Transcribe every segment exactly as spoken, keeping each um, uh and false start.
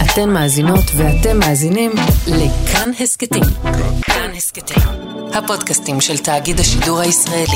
אתן מאזינות ואתם מאזינים לכאן הסקטים. כאן הסקטים, הפודקאסטים של תאגיד השידור הישראלי.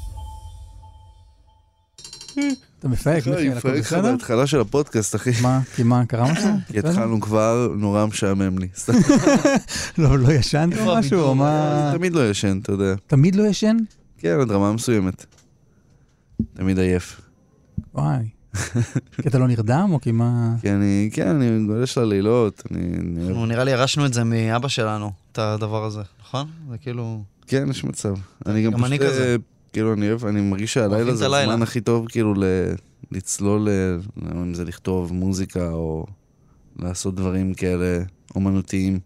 אתה מפהק, מיכאל, הכל בסדר? מפהק בהתחלה של הפודקאסט, אחי. מה? כי מה, קרה משהו? כי התחלנו כבר, נורא משעמם לי. לא, לא ישנת או משהו, או מה? תמיד לא ישן, אתה יודע. תמיד לא ישן? כן, הדרמה מסוימת. תמיד עייף. וואי. כי אתה לא נרדם, או כי מה? כי אני, כן, אני גולש ללילות. אנחנו נראה לי ירשנו את זה מאבא שלנו, את הדבר הזה, נכון? זה כאילו... כן, יש מצב. אני גם פשוט, כאילו, אני אוהב, אני מרגיש שהלילה זה הזמן הכי טוב, כאילו, לצלול, אם זה לכתוב מוזיקה, או לעשות דברים כאלה אומנותיים.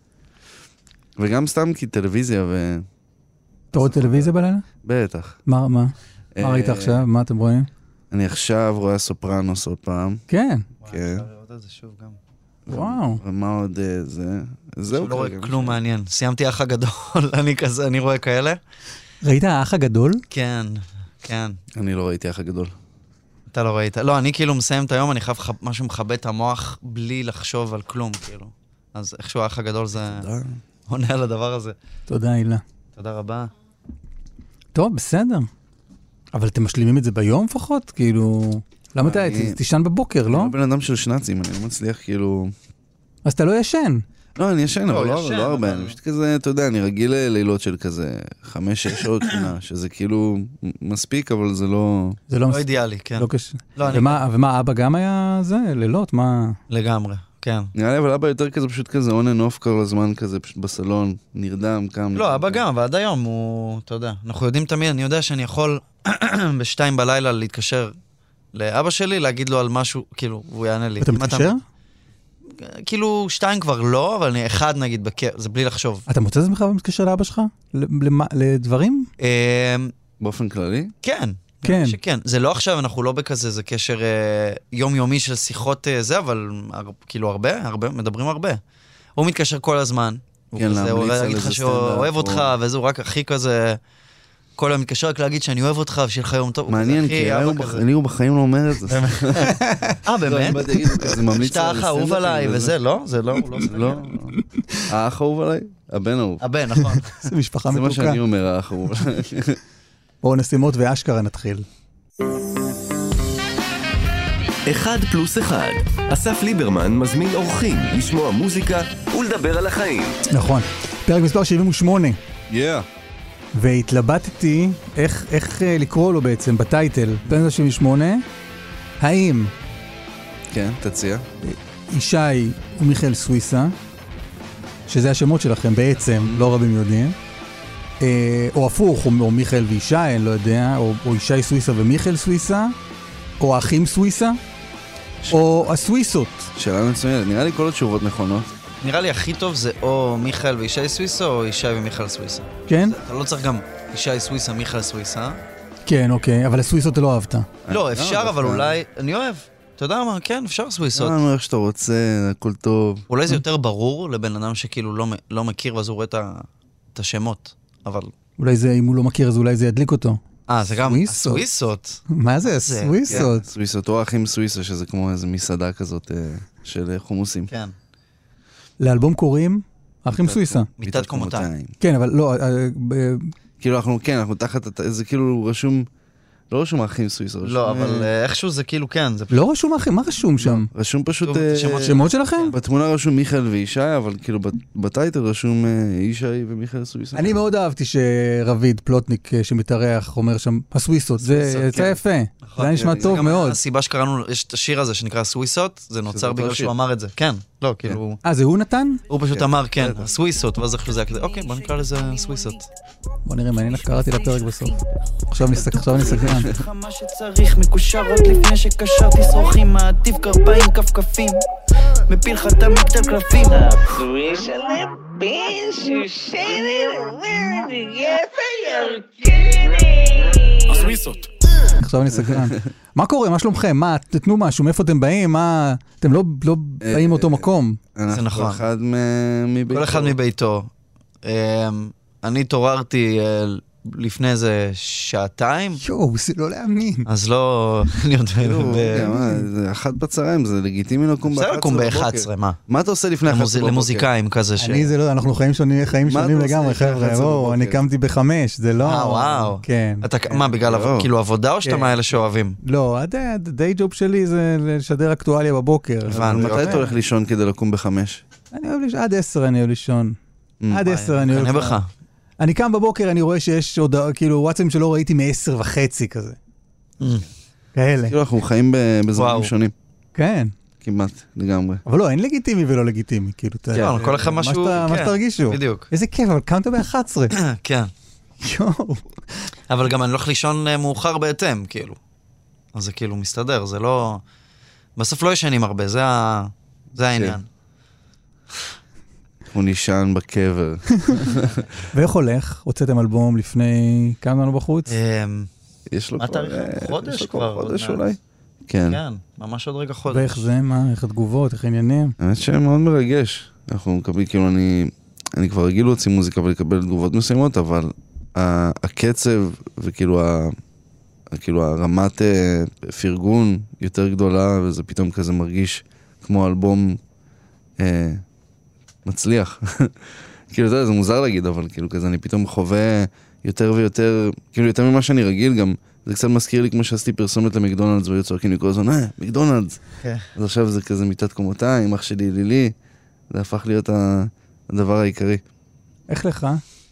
וגם סתם כי טלוויזיה ו... אתה רואה טלוויזיה בלילה? בטח. מה, מה? מה ראית עכשיו? מה אתם רואים? אני עכשיו רואה סופרנוס עוד פעם. כן. כן. אפשר לראות את זה שוב גם. וואו. ומה עוד זה? זהו. לא רואה כלום מעניין. סיימתי האח הגדול, אני כזה, אני רואה כאלה. ראית האח הגדול? כן, כן. אני לא ראיתי האח הגדול. אתה לא ראית. לא, אני כאילו מסיים את היום, אני חייב משהו מכבד את המוח בלי לחשוב על כלום, כאילו. אז איכשהו האח הגדול זה עונה על הדבר הזה. תודה, הילה. תודה רבה. טוב, בסדר. אבל אתם משלימים את זה ביום לפחות? כאילו... למה אתה תישן בבוקר, לא? אני לא בן אדם של שנצים, אני לא מצליח כאילו... אז אתה לא ישן. לא, אני ישן, אבל לא הרבה. אני פשוט כזה, אתה יודע, אני רגיל לילות של כזה חמש, שש שעות שינה, שזה כאילו מספיק, אבל זה לא... זה לא אידיאלי, כן. לא קשה. ומה, אבא גם היה זה? לילות? מה? לגמרי, כן. נראה לי, אבל אבא יותר כזה, פשוט כזה on and off כל הזמן, כזה פשוט בסלון, נרדם, קם. לא, אבא גם, ועד היום הוא, אתה יודע, אנחנו יודעים תמיד, אני יודע שאני יכול בשתיים בלילה להתקשר לאבא שלי, להגיד לו על משהו, כאילו, והוא יענה לי. אתה מתקשר? כאילו, שתיים כבר לא, אבל אני אחד נגיד, זה בלי לחשוב. אתה מוצא את עצמך ומתקשר לאבא שלך? לדברים? באופן כללי? כן. כן. שכן. זה לא עכשיו, אנחנו לא בכזה, זה קשר יומיומי של שיחות זה, אבל כאילו הרבה, הרבה, מדברים הרבה. הוא מתקשר כל הזמן. כן, להמליץ על איזה סטנדאפ. הוא אוהב אותך, וזהו רק הכי כזה... כל היום מתקשר רק להגיד שאני אוהב אותך, ושיהיה לך יום טוב. מעניין, כי אני הוא בחיים לא אומר את זה. אה, באמת? זה ממליץ שאתה האח האהוב עליי, וזה לא? זה לא? לא. האח האהוב עליי? הבן האהוב. הבן, נכון. זה משפחה מתוקה. זה מה שאני אומר, האח האהוב עליי. בואו נשימות ואשכרה נתחיל. אחד פלוס אחד. אסף ליברמן מזמין אורחים לשמוע מוזיקה ולדבר על החיים. נכון. פרק מספר שבעים ושמונה. Yeah. והתלבטתי איך, איך לקרוא לו בעצם בטייטל. פרק שבעים ושמונה. האם כן, תציע. ישי ומיכאל סוויסה, שזה השמות שלכם בעצם, לא רבים יודעים, או הפוך, או, או מיכאל וישי, אני לא יודע, או, או ישי סוויסה ומיכאל סוויסה, או האחים סוויסה, ש... או הסוויסות. שאלה מצוינת, נראה לי כל התשובות נכונות. נראה לי הכי טוב זה או מיכאל וישי סוויסה, או ישי ומיכאל סוויסה. כן? אתה לא צריך גם ישי סוויסה, מיכאל סוויסה. כן, אוקיי, אבל הסוויסות אתה לא אהבת. לא, אפשר, אבל אולי, אני אוהב. אתה יודע מה? כן, אפשר סוויסות. לא, איך שאתה רוצה, הכל טוב. אולי זה יותר ברור לבן אדם שכאילו לא, לא מכיר, ואז הוא רואה את השמות, אבל... אולי זה, אם הוא לא מכיר, אז אולי זה ידליק אותו. אה, זה גם הסוויסות. מה זה הסוויסות? סוויסות, או האחים סוויסה, שזה כמו איזו מסעדה כזאת של חומוסים. כן. לאלבום קוראים האחים סוויסה. מיטת קומותיים. כן, אבל לא... כאילו אנחנו, כן, אנחנו תחת, זה כאילו רשום... לא רשום האחים סוויסה. לא, אבל איכשהו זה כאילו כן. לא רשום האחים, מה רשום שם? רשום פשוט... שמות שלכם? בתמונה רשום מיכאל וישי, אבל כאילו בטייטל רשום ישי ומיכאל סוויסה. אני מאוד אהבתי שרביד פלוטניק שמתארח אומר שם, הסוויסות, זה יצא יפה. זה היה נשמע טוב מאוד. הסיבה שקראנו, יש את השיר הזה שנקרא סוויסות, זה נוצר בגלל שהוא אמר את זה. כן, לא, כאילו... אה, זה הוא נתן? הוא פשוט אמר, כן, סוויסות, ואז אחרי זה היה כזה, אוקיי, בוא נקרא לזה סוויסות. בוא נראה, מעניין איך קראתי לפרק בסוף. עכשיו נסתכלן. מה שצריך מקושר עוד לפני שקשרתי שרוכים מעטיף קרפיים כפכפים מפיל לך את המקטל קלפים הפזוי של הבן שושנת אומרת יפה ירקיני הסוויסות. עכשיו נסתכלן. מה קורה? מה שלומכם? מה? תתנו משהו, מאיפה אתם באים? מה? אתם לא באים מאותו מקום. זה נכון. אחד מביתו. כל אחד מביתו. אני התעוררתי לפני איזה שעתיים. יואו, זה לא להאמין. אז לא... זה אחת בצהריים, זה לגיטימי לקום ב-אחת עשרה בבוקר. בסדר לקום ב-אחת עשרה, מה? מה אתה עושה לפני אחת עשרה בבוקר? למוזיקאים כזה ש... אני זה לא, אנחנו חיים שונים לגמרי, חבר'ה. בואו, אני קמתי בחמש, זה לא... אה, וואו. כן. מה, בגלל כאילו עבודה או שאתה מאלה שאוהבים? לא, הדיי ג'וב שלי זה לשדר אקטואליה בבוקר. מתי אתה הולך לישון כדי לקום בחמש? אני אוהב לישון, עד עשר אני אוהב לישון. עד עשר אני אוהב... קנה בך. אני קם בבוקר, אני רואה שיש עוד, כאילו, וואטסאפים שלא ראיתי מעשר וחצי כזה. כאלה. כאילו, אנחנו חיים בזמנים שונים. כן. כמעט, לגמרי. אבל לא, אין לגיטימי ולא לגיטימי, כאילו. כן, כל אחד משהו... מה שתרגישו. בדיוק. איזה כיף, אבל קמת ב-אחת עשרה. כן. יואו. אבל גם אני הולך לישון מאוחר בהתאם, כאילו. אז זה כאילו מסתדר, זה לא... בסוף לא ישנים הרבה, זה העניין. הוא נשען בקבר. ואיך הולך? הוצאתם אלבום לפני כמה זמן בחוץ? יש לו כבר... חודש כבר. חודש אולי? כן. כן, ממש עוד רגע חודש. ואיך זה, מה? איך התגובות, איך העניינים? האמת שמאוד מרגש. אנחנו מקבלים, כאילו אני... אני כבר רגיל להוציא מוזיקה ולקבל תגובות מסוימות, אבל הקצב וכאילו ה... כאילו הרמת פרגון יותר גדולה, וזה פתאום כזה מרגיש כמו אלבום מצליח. כאילו, אתה יודע, זה מוזר להגיד, אבל כאילו כזה אני פתאום חווה יותר ויותר, כאילו יותר ממה שאני רגיל גם, זה קצת מזכיר לי כמו שעשיתי פרסומת למקדונלדס, והיו צועקים לי כל הזמן, אה, מקדונלדס. אז עכשיו זה כזה מיטת קומותיים, אח שלי לילי, זה הפך להיות הדבר העיקרי. איך לך?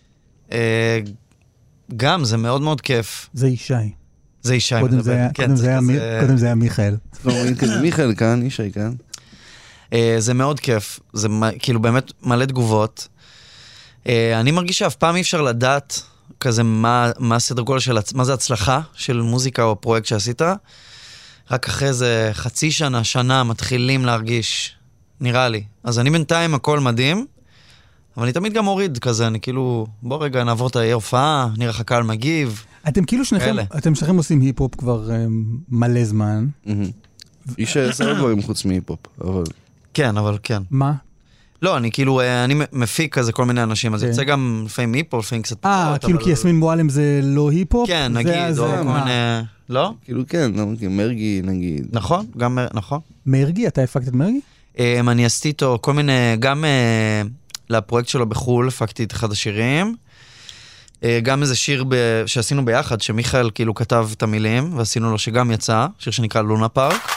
גם, זה מאוד מאוד כיף. זה ישי. זה ישי. קודם זה היה מיכאל. מיכאל כאן, ישי כאן. זה מאוד כיף, זה כאילו באמת מלא תגובות. אני מרגיש שאף פעם אי אפשר לדעת כזה מה, מה הסדר גודל של, מה זה הצלחה של מוזיקה או פרויקט שעשית. רק אחרי זה חצי שנה, שנה מתחילים להרגיש, נראה לי. אז אני בינתיים הכל מדהים, אבל אני תמיד גם מוריד כזה, אני כאילו, בוא רגע נעבור את ההופעה, נראה איך הקהל מגיב. אתם כאילו שניכם, אתם שניכם עושים היפ-הופ כבר מלא זמן. איש עשר דברים חוץ מהיפ-הופ, אבל... כן, אבל כן. מה? לא, אני כאילו, אני מפיק כזה כל מיני אנשים, אז יוצא גם לפעמים היפ-הופ, לפעמים קצת פחות. אה, כאילו כי יסמין מועלם זה לא היפ-הופ? כן, נגיד, או כל מיני... לא? כאילו כן, מרגי נגיד. נכון, גם, נכון. מרגי, אתה הפקת את מרגי? אני עשיתי איתו כל מיני, גם לפרויקט שלו בחול, הפקתי את אחד השירים. גם איזה שיר שעשינו ביחד, שמיכאל כאילו כתב את המילים, ועשינו לו שגם יצא, שיר שנקרא לונה פארק.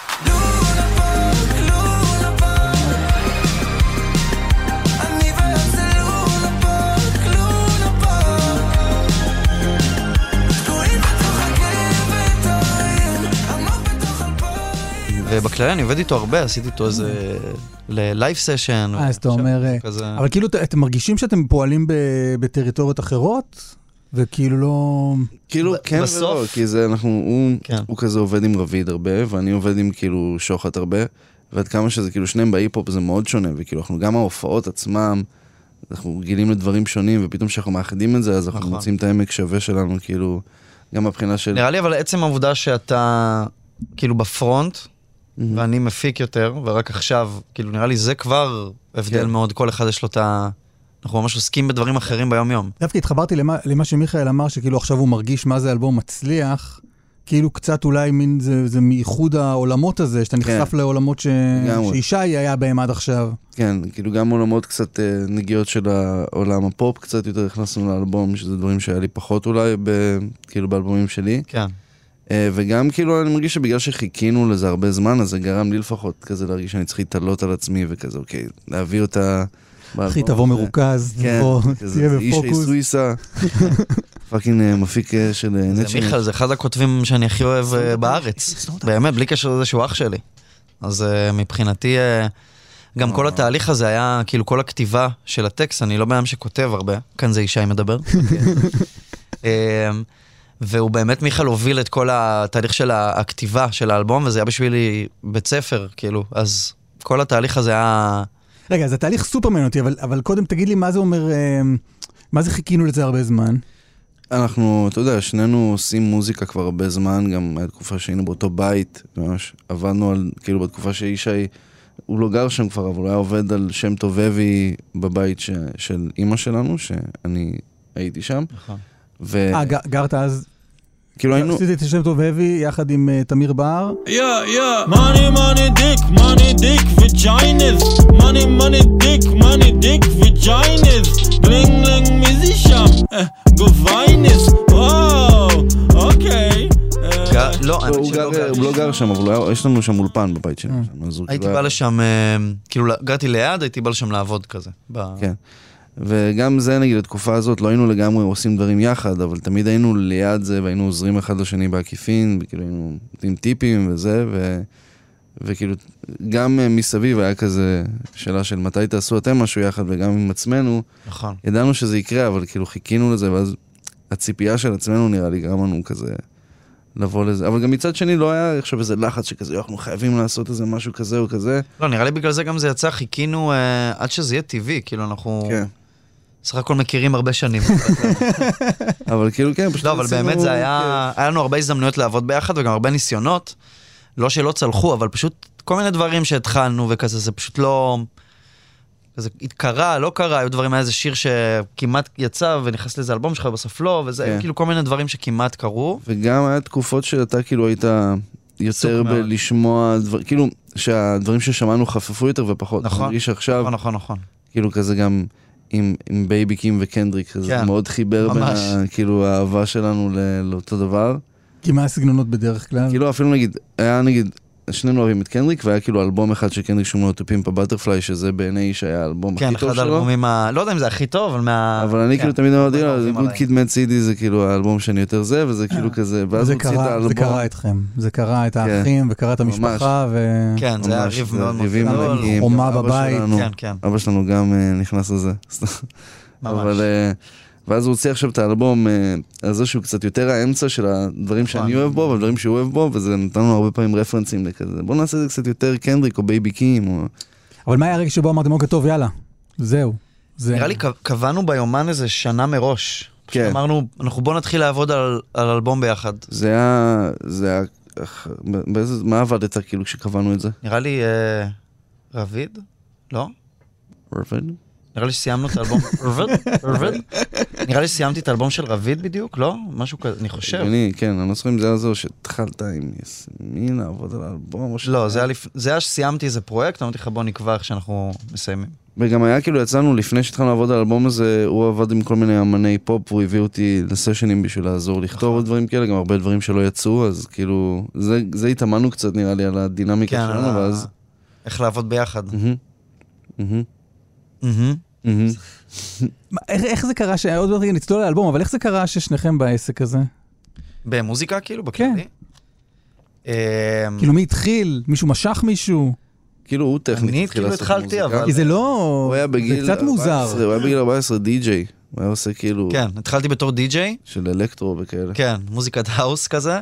ובכללי אני עובד איתו הרבה, עשיתי איתו איזה ללייב סשן. אה, אז אתה אומר, אבל כאילו אתם מרגישים שאתם פועלים בטריטוריות אחרות? וכאילו לא... כאילו כן ולא, כי זה אנחנו, הוא כזה עובד עם רביד הרבה, ואני עובד עם כאילו שוחט הרבה, ועד כמה שזה כאילו שניהם בהיפ-הופ זה מאוד שונה, וכאילו אנחנו גם ההופעות עצמם, אנחנו גילים לדברים שונים, ופתאום שאנחנו מאחדים את זה, אז אנחנו מוצאים את העמק שווה שלנו, כאילו, גם מבחינה של... נראה לי אבל עצם העובדה שאתה כאילו בפרונט, ואני מפיק יותר, ורק עכשיו, כאילו נראה לי זה כבר הבדל מאוד, כל אחד יש לו את ה... אנחנו ממש עוסקים בדברים אחרים ביום-יום. דווקא התחברתי למה, למה שמיכאל אמר, שכאילו עכשיו הוא מרגיש מה זה אלבום מצליח, כאילו קצת אולי מין זה, זה מייחוד העולמות הזה, שאתה נחשף כן. לעולמות ש... שישי היה בהם עד עכשיו. כן, כאילו גם עולמות קצת נגיעות של העולם הפופ, קצת יותר הכנסנו לאלבום, שזה דברים שהיה לי פחות אולי, ב... כאילו באלבומים שלי. כן. וגם כאילו אני מרגיש שבגלל שחיכינו לזה הרבה זמן, אז זה גרם לי לפחות כזה להרגיש שאני צריך להתעלות על עצמי וכזה, אוקיי, להביא אותה... אחי, תבוא מרוכז, תהיה בפוקוס. איש סוויסה, פאקינג מפיק של נט זה מיכאל, זה אחד הכותבים שאני הכי אוהב בארץ. באמת, בלי קשר לזה שהוא אח שלי. אז מבחינתי, גם כל התהליך הזה היה, כאילו כל הכתיבה של הטקסט, אני לא בעם שכותב הרבה, כאן זה אישי מדבר. והוא באמת, מיכאל, הוביל את כל התהליך של הכתיבה של האלבום, וזה היה בשבילי בית ספר, כאילו. אז כל התהליך הזה היה... רגע, זה תהליך סופר מעניין אותי, אבל, אבל קודם תגיד לי מה זה אומר, מה זה חיכינו לזה הרבה זמן? אנחנו, אתה יודע, שנינו עושים מוזיקה כבר הרבה זמן, גם בתקופה שהיינו באותו בית, ממש עבדנו על, כאילו בתקופה שאישי, הוא לא גר שם כבר, אבל הוא היה עובד על שם טובבי בבית ש, של אמא שלנו, שאני הייתי שם. נכון. אה, גרת אז? כאילו היינו... עשיתי את השם טוב heavy יחד עם תמיר בר. יא, יא, money, money, dick, money, dick, vaginas. money, money, dick, money, dick, vaginas. בלינג, בלינג, מי זה שם? גוביינס. וואו, אוקיי. לא, הוא לא גר שם, אבל יש לנו שם אולפן בבית שלנו. הייתי בא לשם, כאילו גרתי ליד, הייתי בא לשם לעבוד כזה. כן. וגם זה נגיד, התקופה הזאת, לא היינו לגמרי עושים דברים יחד, אבל תמיד היינו ליד זה, והיינו עוזרים אחד לשני בעקיפין, וכאילו היינו נותנים טיפים וזה, ו... וכאילו, גם מסביב היה כזה שאלה של מתי תעשו אתם משהו יחד, וגם עם עצמנו, נכון. ידענו שזה יקרה, אבל כאילו חיכינו לזה, ואז הציפייה של עצמנו נראה לי גרם לנו כזה לבוא לזה. אבל גם מצד שני לא היה עכשיו איזה לחץ שכזה, אנחנו חייבים לעשות איזה משהו כזה או כזה. לא, נראה לי בגלל זה גם זה יצא, חיכינו אה, עד שזה יהיה טבעי, כאילו אנחנו... כן. סך הכל מכירים הרבה שנים. אבל כאילו כן, פשוט... לא, אבל באמת זה היה... היה לנו הרבה הזדמנויות לעבוד ביחד, וגם הרבה ניסיונות. לא שלא צלחו, אבל פשוט כל מיני דברים שהתחלנו וכזה, זה פשוט לא... כזה קרה, לא קרה, היו דברים, היה איזה שיר שכמעט יצא ונכנס לזה אלבום שלך בסוף לא, וזה כאילו כל מיני דברים שכמעט קרו. וגם היה תקופות שאתה כאילו היית יותר בלשמוע, כאילו שהדברים ששמענו חפפו יותר ופחות. נכון, מרגיש עכשיו, נכון, נכון, נכון. כאילו כזה גם עם, עם בייבי קים וקנדריק, זה מאוד חיבר בין כאילו האהבה שלנו לאותו דבר. כי מה הסגנונות בדרך כלל? כאילו אפילו נגיד, היה נגיד, שנינו אוהבים את קנדריק, והיה כאילו אלבום אחד של קנדריק שומע אותו פימפה בטרפליי, שזה בעיני שהיה האלבום הכי טוב שלו. כן, אחד האלבומים, לא יודע אם זה הכי טוב, אבל מה... אבל אני כאילו תמיד אמרתי, Good Kid Mad City זה כאילו האלבום שאני יותר זה, וזה כאילו כזה, ואז הוא הוציא את האלבום. זה קרה אתכם, זה קרה את האחים, וקרה את המשפחה, ו... כן, זה היה ריב מאוד מאוד גדול. חומה בבית. אבא שלנו גם נכנס לזה. ממש. ואז הוא הוציא עכשיו את האלבום הזה שהוא קצת יותר האמצע של הדברים שאני אוהב בו, והדברים שהוא אוהב בו, וזה נתנו הרבה פעמים רפרנסים לכזה. בואו נעשה את זה קצת יותר קנדריק או בייבי קים. אבל מה היה הרגע שבו אמרתם, אוקיי, טוב, יאללה, זהו. נראה לי קבענו ביומן איזה שנה מראש. פשוט אמרנו, אנחנו בואו נתחיל לעבוד על אלבום ביחד. זה היה, זה היה, מה עבדת כאילו כשקבענו את זה? נראה לי רביד? לא? רביד? נראה לי שסיימנו את האלבום, רביד? רביד? נראה לי שסיימתי את האלבום של רביד בדיוק, לא? משהו כזה, אני חושב. אני, כן, אני לא זוכר אם זה היה זו שהתחלת עם יסמין לעבוד על האלבום. לא, זה היה שסיימתי איזה פרויקט, אמרתי לך בוא נקבע איך שאנחנו מסיימים. וגם היה כאילו יצאנו, לפני שהתחלנו לעבוד על האלבום הזה, הוא עבד עם כל מיני אמני פופ, הוא הביא אותי לסשנים בשביל לעזור לכתוב עוד דברים כאלה, גם הרבה דברים שלא יצאו, אז כאילו, זה התאמנו קצת נראה לי על הדינמיקה שלנו, ואז... איך לעבוד ביחד. איך זה קרה, עוד מעט נצלול לאלבום, אבל איך זה קרה ששניכם בעסק הזה? במוזיקה כאילו, בכללי? כאילו מי התחיל? מישהו משך מישהו? כאילו הוא טכנית אני כאילו התחלתי, אבל... כי זה לא... זה קצת מוזר. הוא היה בגיל ארבע עשרה די-ג'יי. הוא היה עושה כאילו... כן, התחלתי בתור די-ג'יי. של אלקטרו וכאלה. כן, מוזיקת האוס כזה.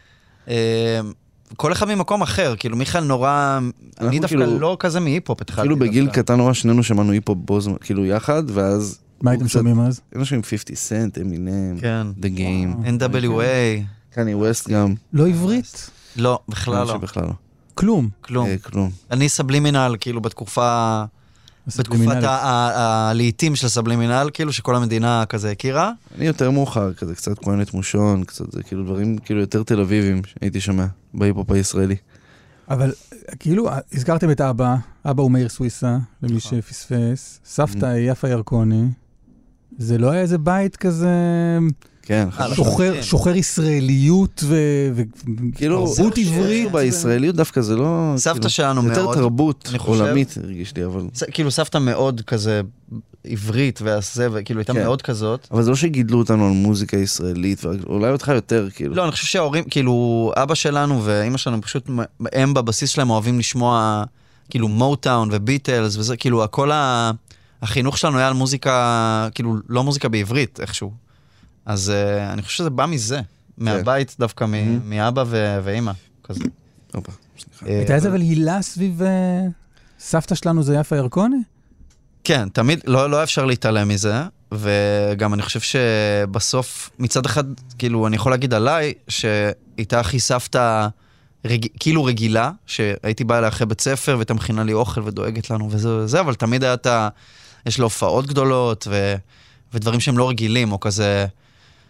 כל אחד ממקום אחר, כאילו מיכאל נורא... אני דווקא לא כזה מהיפ-הופ התחלתי. כאילו בגיל קטן נורא שנינו שמענו היפ-הופ כאילו יחד, ואז... מה הייתם שומעים אז? היינו שומעים חמישים סנט, אמינם, The Game. אן דאבליו איי. קני ווסט גם. לא עברית? לא, בכלל לא. בכלל לא. כלום? כלום. אני סבלימינל, כאילו בתקופה... בתקופת הלעיתים של סבלימינל, כאילו שכל המדינה כזה הכירה. אני יותר מאוחר, כזה קצת כהנת מושון, קצת זה כאילו דברים כאילו יותר תל אביבים שהייתי שומע בהיפ-הופ הישראלי. אבל כאילו הזכרתם את אבא, אבא הוא מאיר סוויסה, למי שפספס, סבתא יפה ירקוני, זה לא היה איזה בית כזה... כן, שוחר, שוחר ישראליות ותרבות עברית. בישראליות דווקא זה לא... סבתא שלנו מאוד... יותר תרבות עולמית הרגיש לי, אבל... כאילו סבתא מאוד כזה עברית והזה, וכאילו הייתה מאוד כזאת. אבל זה לא שגידלו אותנו על מוזיקה ישראלית, אולי אותך יותר כאילו. לא, אני חושב שההורים, כאילו אבא שלנו ואמא שלנו פשוט, הם בבסיס שלהם אוהבים לשמוע כאילו מוטאון וביטלס וזה, כאילו הכל החינוך שלנו היה על מוזיקה, כאילו לא מוזיקה בעברית איכשהו. אז uh, אני חושב שזה בא מזה, מהבית דווקא מאבא ואמא, כזה. הייתה איזה אבל הילה סביב סבתא שלנו זה יפה ירקוני? כן, תמיד, לא אפשר להתעלם מזה, וגם אני חושב שבסוף, מצד אחד, כאילו, אני יכול להגיד עליי, שהייתה הכי סבתא כאילו רגילה, שהייתי באה אליה אחרי בית ספר, והייתה מכינה לי אוכל ודואגת לנו וזה וזה, אבל תמיד היה את ה... יש לו הופעות גדולות, ו... ודברים שהם לא רגילים, או כזה...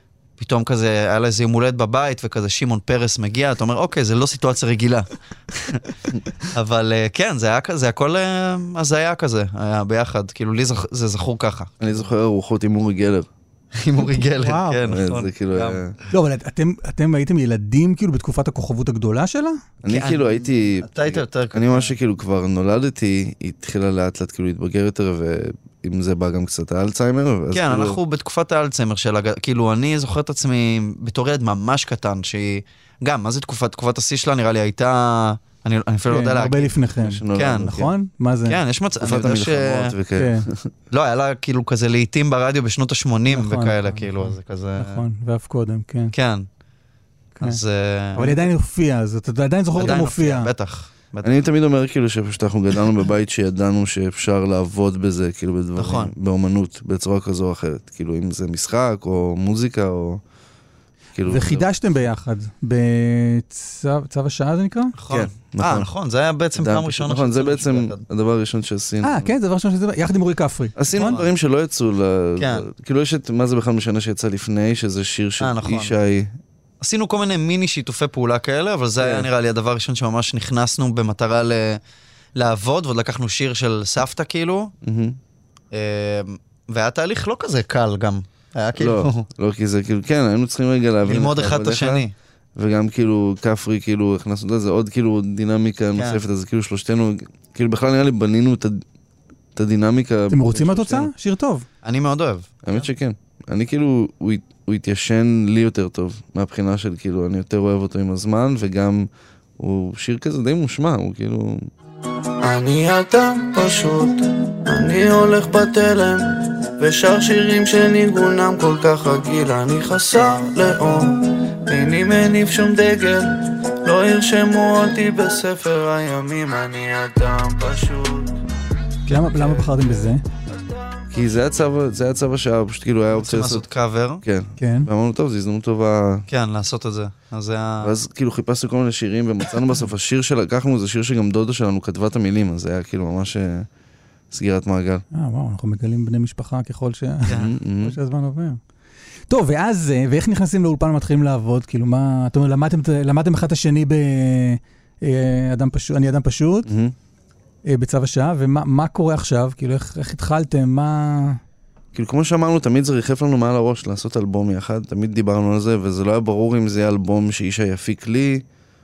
פתאום כזה, היה לה איזה יום הולדת בבית, וכזה שמעון פרס מגיע, אתה אומר, אוקיי, זה לא סיטואציה רגילה. אבל כן, זה היה כזה, הכל הזיה כזה, היה ביחד, כאילו לי זה זכור ככה. אני זוכר ארוחות עם אורי גלר. עם אורי גלר, כן, נכון. זה כאילו... לא, אבל אתם הייתם ילדים כאילו בתקופת הכוכבות הגדולה שלה? אני כאילו הייתי... אתה היית יותר... אני ממש שכאילו כבר נולדתי, היא התחילה לאט לאט כאילו להתבגר יותר, ועם זה בא גם קצת האלצהיימר. כן, אנחנו בתקופת האלצהיימר שלה, כאילו אני זוכר את עצמי בתור ילד ממש קטן, שהיא... גם, מה זה תקופת? תקופת השיא שלה נראה לי הייתה... אני אפילו לא יודע להגיד. הרבה לפניכם. כן, נכון? מה זה? כן, יש מצב. תקופת המלחמות וכאלה. לא, היה לה כאילו כזה לעיתים ברדיו בשנות ה-שמונים וכאלה, כאילו, זה כזה... נכון, ואף קודם, כן. כן. אז... אבל עדיין הופיע, אז אתה עדיין זוכר אותה מופיע. בטח. אני תמיד אומר כאילו שפשוט אנחנו גדלנו בבית שידענו שאפשר לעבוד בזה, כאילו בדברים, באומנות, בצורה כזו או אחרת. כאילו אם זה משחק או מוזיקה או... וחידשתם ביחד, בצו השעה זה נקרא? נכון. אה, נכון, זה היה בעצם פעם ראשונה. נכון, זה בעצם הדבר הראשון שעשינו. אה, כן, זה הדבר ראשון שעשינו, יחד עם אורי כפרי. עשינו דברים שלא יצאו, כאילו יש את מה זה בכלל משנה שיצא לפני, שזה שיר של ישי. עשינו כל מיני מיני שיתופי פעולה כאלה, אבל זה היה נראה לי הדבר הראשון שממש נכנסנו במטרה לעבוד, ועוד לקחנו שיר של סבתא כאילו, והיה תהליך לא כזה קל גם. היה כאילו... לא, לא, כי זה כאילו, כן, היינו צריכים רגע להבין... ללמוד אחד את השני. וגם כאילו, כפרי, כאילו, הכנסנו לזה עוד כאילו דינמיקה נוספת, אז כאילו שלושתנו, כאילו בכלל נראה לי בנינו את הדינמיקה... אתם רוצים התוצאה? שיר טוב. אני מאוד אוהב. האמת שכן. אני כאילו, הוא התיישן לי יותר טוב, מהבחינה של כאילו, אני יותר אוהב אותו עם הזמן, וגם הוא שיר כזה די מושמע, הוא כאילו... אני אדם פשוט, אני הולך בתלם, ושר שירים שניגונם כל כך רגיל. אני חסר לאום, איני מניף שום דגל, לא ירשמו אותי בספר הימים. אני אדם פשוט. למה בחרתם בזה? כי זה היה צו השעה, פשוט כאילו היה אופציה לעשות קאבר. כן, ואמרנו טוב, זו הזדמנות טובה. כן, לעשות את זה. ואז כאילו חיפשנו כל מיני שירים, ומצאנו בסוף השיר שלקחנו, זה שיר שגם דודה שלנו כתבה את המילים, אז זה היה כאילו ממש סגירת מעגל. אה, וואו, אנחנו מגלים בני משפחה ככל שהזמן עובר. טוב, ואז, ואיך נכנסים לאולפן ומתחילים לעבוד? כאילו, מה, אתם למדתם אחד השני אני אדם פשוט? בצו השעה, ומה קורה עכשיו? כאילו, איך, איך התחלתם? מה... כאילו, כמו שאמרנו, תמיד זה ריחף לנו מעל הראש לעשות אלבום יחד, תמיד דיברנו על זה, וזה לא היה ברור אם זה יהיה אלבום שאישה יפיק לי,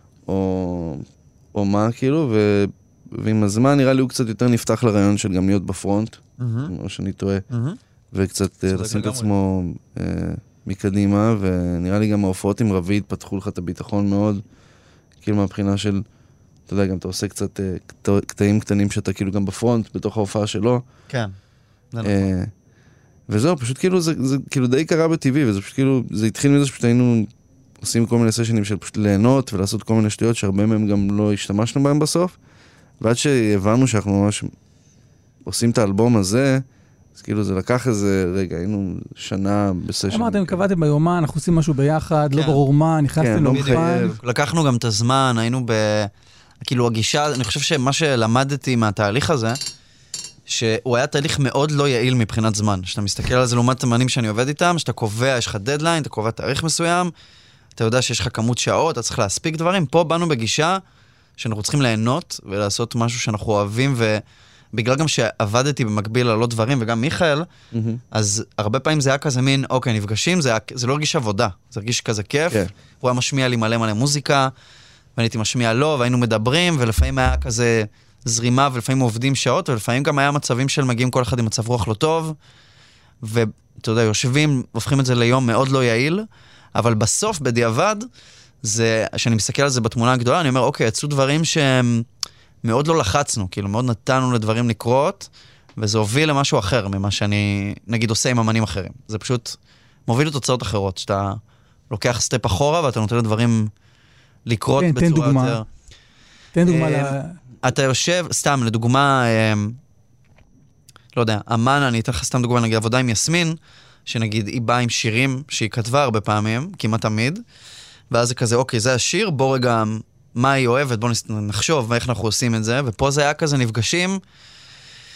או, או מה, כאילו, ו... ועם הזמן נראה לי הוא קצת יותר נפתח לרעיון של גם להיות בפרונט, mm-hmm. או שאני טועה, mm-hmm. וקצת לשים את עצמו uh, מקדימה, ונראה לי גם ההופעות עם רביד פתחו לך את הביטחון מאוד, כאילו מהבחינה של... אתה יודע, גם אתה עושה קצת קטעים קטנים שאתה כאילו גם בפרונט, בתוך ההופעה שלו. כן, זה נכון. וזהו, פשוט כאילו זה כאילו די קרה בטבעי, וזה פשוט כאילו, זה התחיל מזה שפשוט היינו עושים כל מיני סשנים של פשוט ליהנות ולעשות כל מיני שטויות שהרבה מהם גם לא השתמשנו בהם בסוף, ועד שהבנו שאנחנו ממש עושים את האלבום הזה, אז כאילו זה לקח איזה רגע, היינו שנה בסשן. אמרתם, קבעתם ביומן, אנחנו עושים משהו ביחד, לא ברור מה, נכנסתם לאולפן. לקחנו גם את הזמן, היינו ב... כאילו הגישה, אני חושב שמה שלמדתי מהתהליך הזה, שהוא היה תהליך מאוד לא יעיל מבחינת זמן. שאתה מסתכל על זה לעומת המנים שאני עובד איתם, שאתה קובע, יש לך דדליין, אתה קובע תאריך מסוים, אתה יודע שיש לך כמות שעות, אתה צריך להספיק דברים. פה באנו בגישה שאנחנו צריכים ליהנות ולעשות משהו שאנחנו אוהבים, ובגלל גם שעבדתי במקביל על עוד דברים, וגם מיכאל, mm-hmm. אז הרבה פעמים זה היה כזה מין, אוקיי, נפגשים, זה, היה, זה לא הרגיש עבודה, זה הרגיש כזה כיף. Okay. הוא היה משמיע לי מלא מלא מוזיקה, ואני הייתי משמיע לו, והיינו מדברים, ולפעמים היה כזה זרימה, ולפעמים עובדים שעות, ולפעמים גם היה מצבים של מגיעים כל אחד עם מצב רוח לא טוב, ואתה יודע, יושבים, הופכים את זה ליום מאוד לא יעיל, אבל בסוף, בדיעבד, זה, שאני מסתכל על זה בתמונה הגדולה, אני אומר, אוקיי, יצאו דברים שהם מאוד לא לחצנו, כאילו, מאוד נתנו לדברים לקרות, וזה הוביל למשהו אחר ממה שאני, נגיד, עושה עם אמנים אחרים. זה פשוט מוביל לתוצאות אחרות, שאתה לוקח סטפ אחורה, ואתה נותן לדברים לקרות כן, בצורה תן יותר... תן דוגמה ל... אתה יושב, סתם, לדוגמה, לא יודע, אמן, אני אתן לך סתם דוגמה, נגיד, עבודה עם יסמין, שנגיד, היא באה עם שירים שהיא כתבה הרבה פעמים, כמעט תמיד, ואז זה כזה, אוקיי, זה השיר, בוא רגע, מה היא אוהבת, בוא נחשוב איך אנחנו עושים את זה, ופה זה היה כזה נפגשים,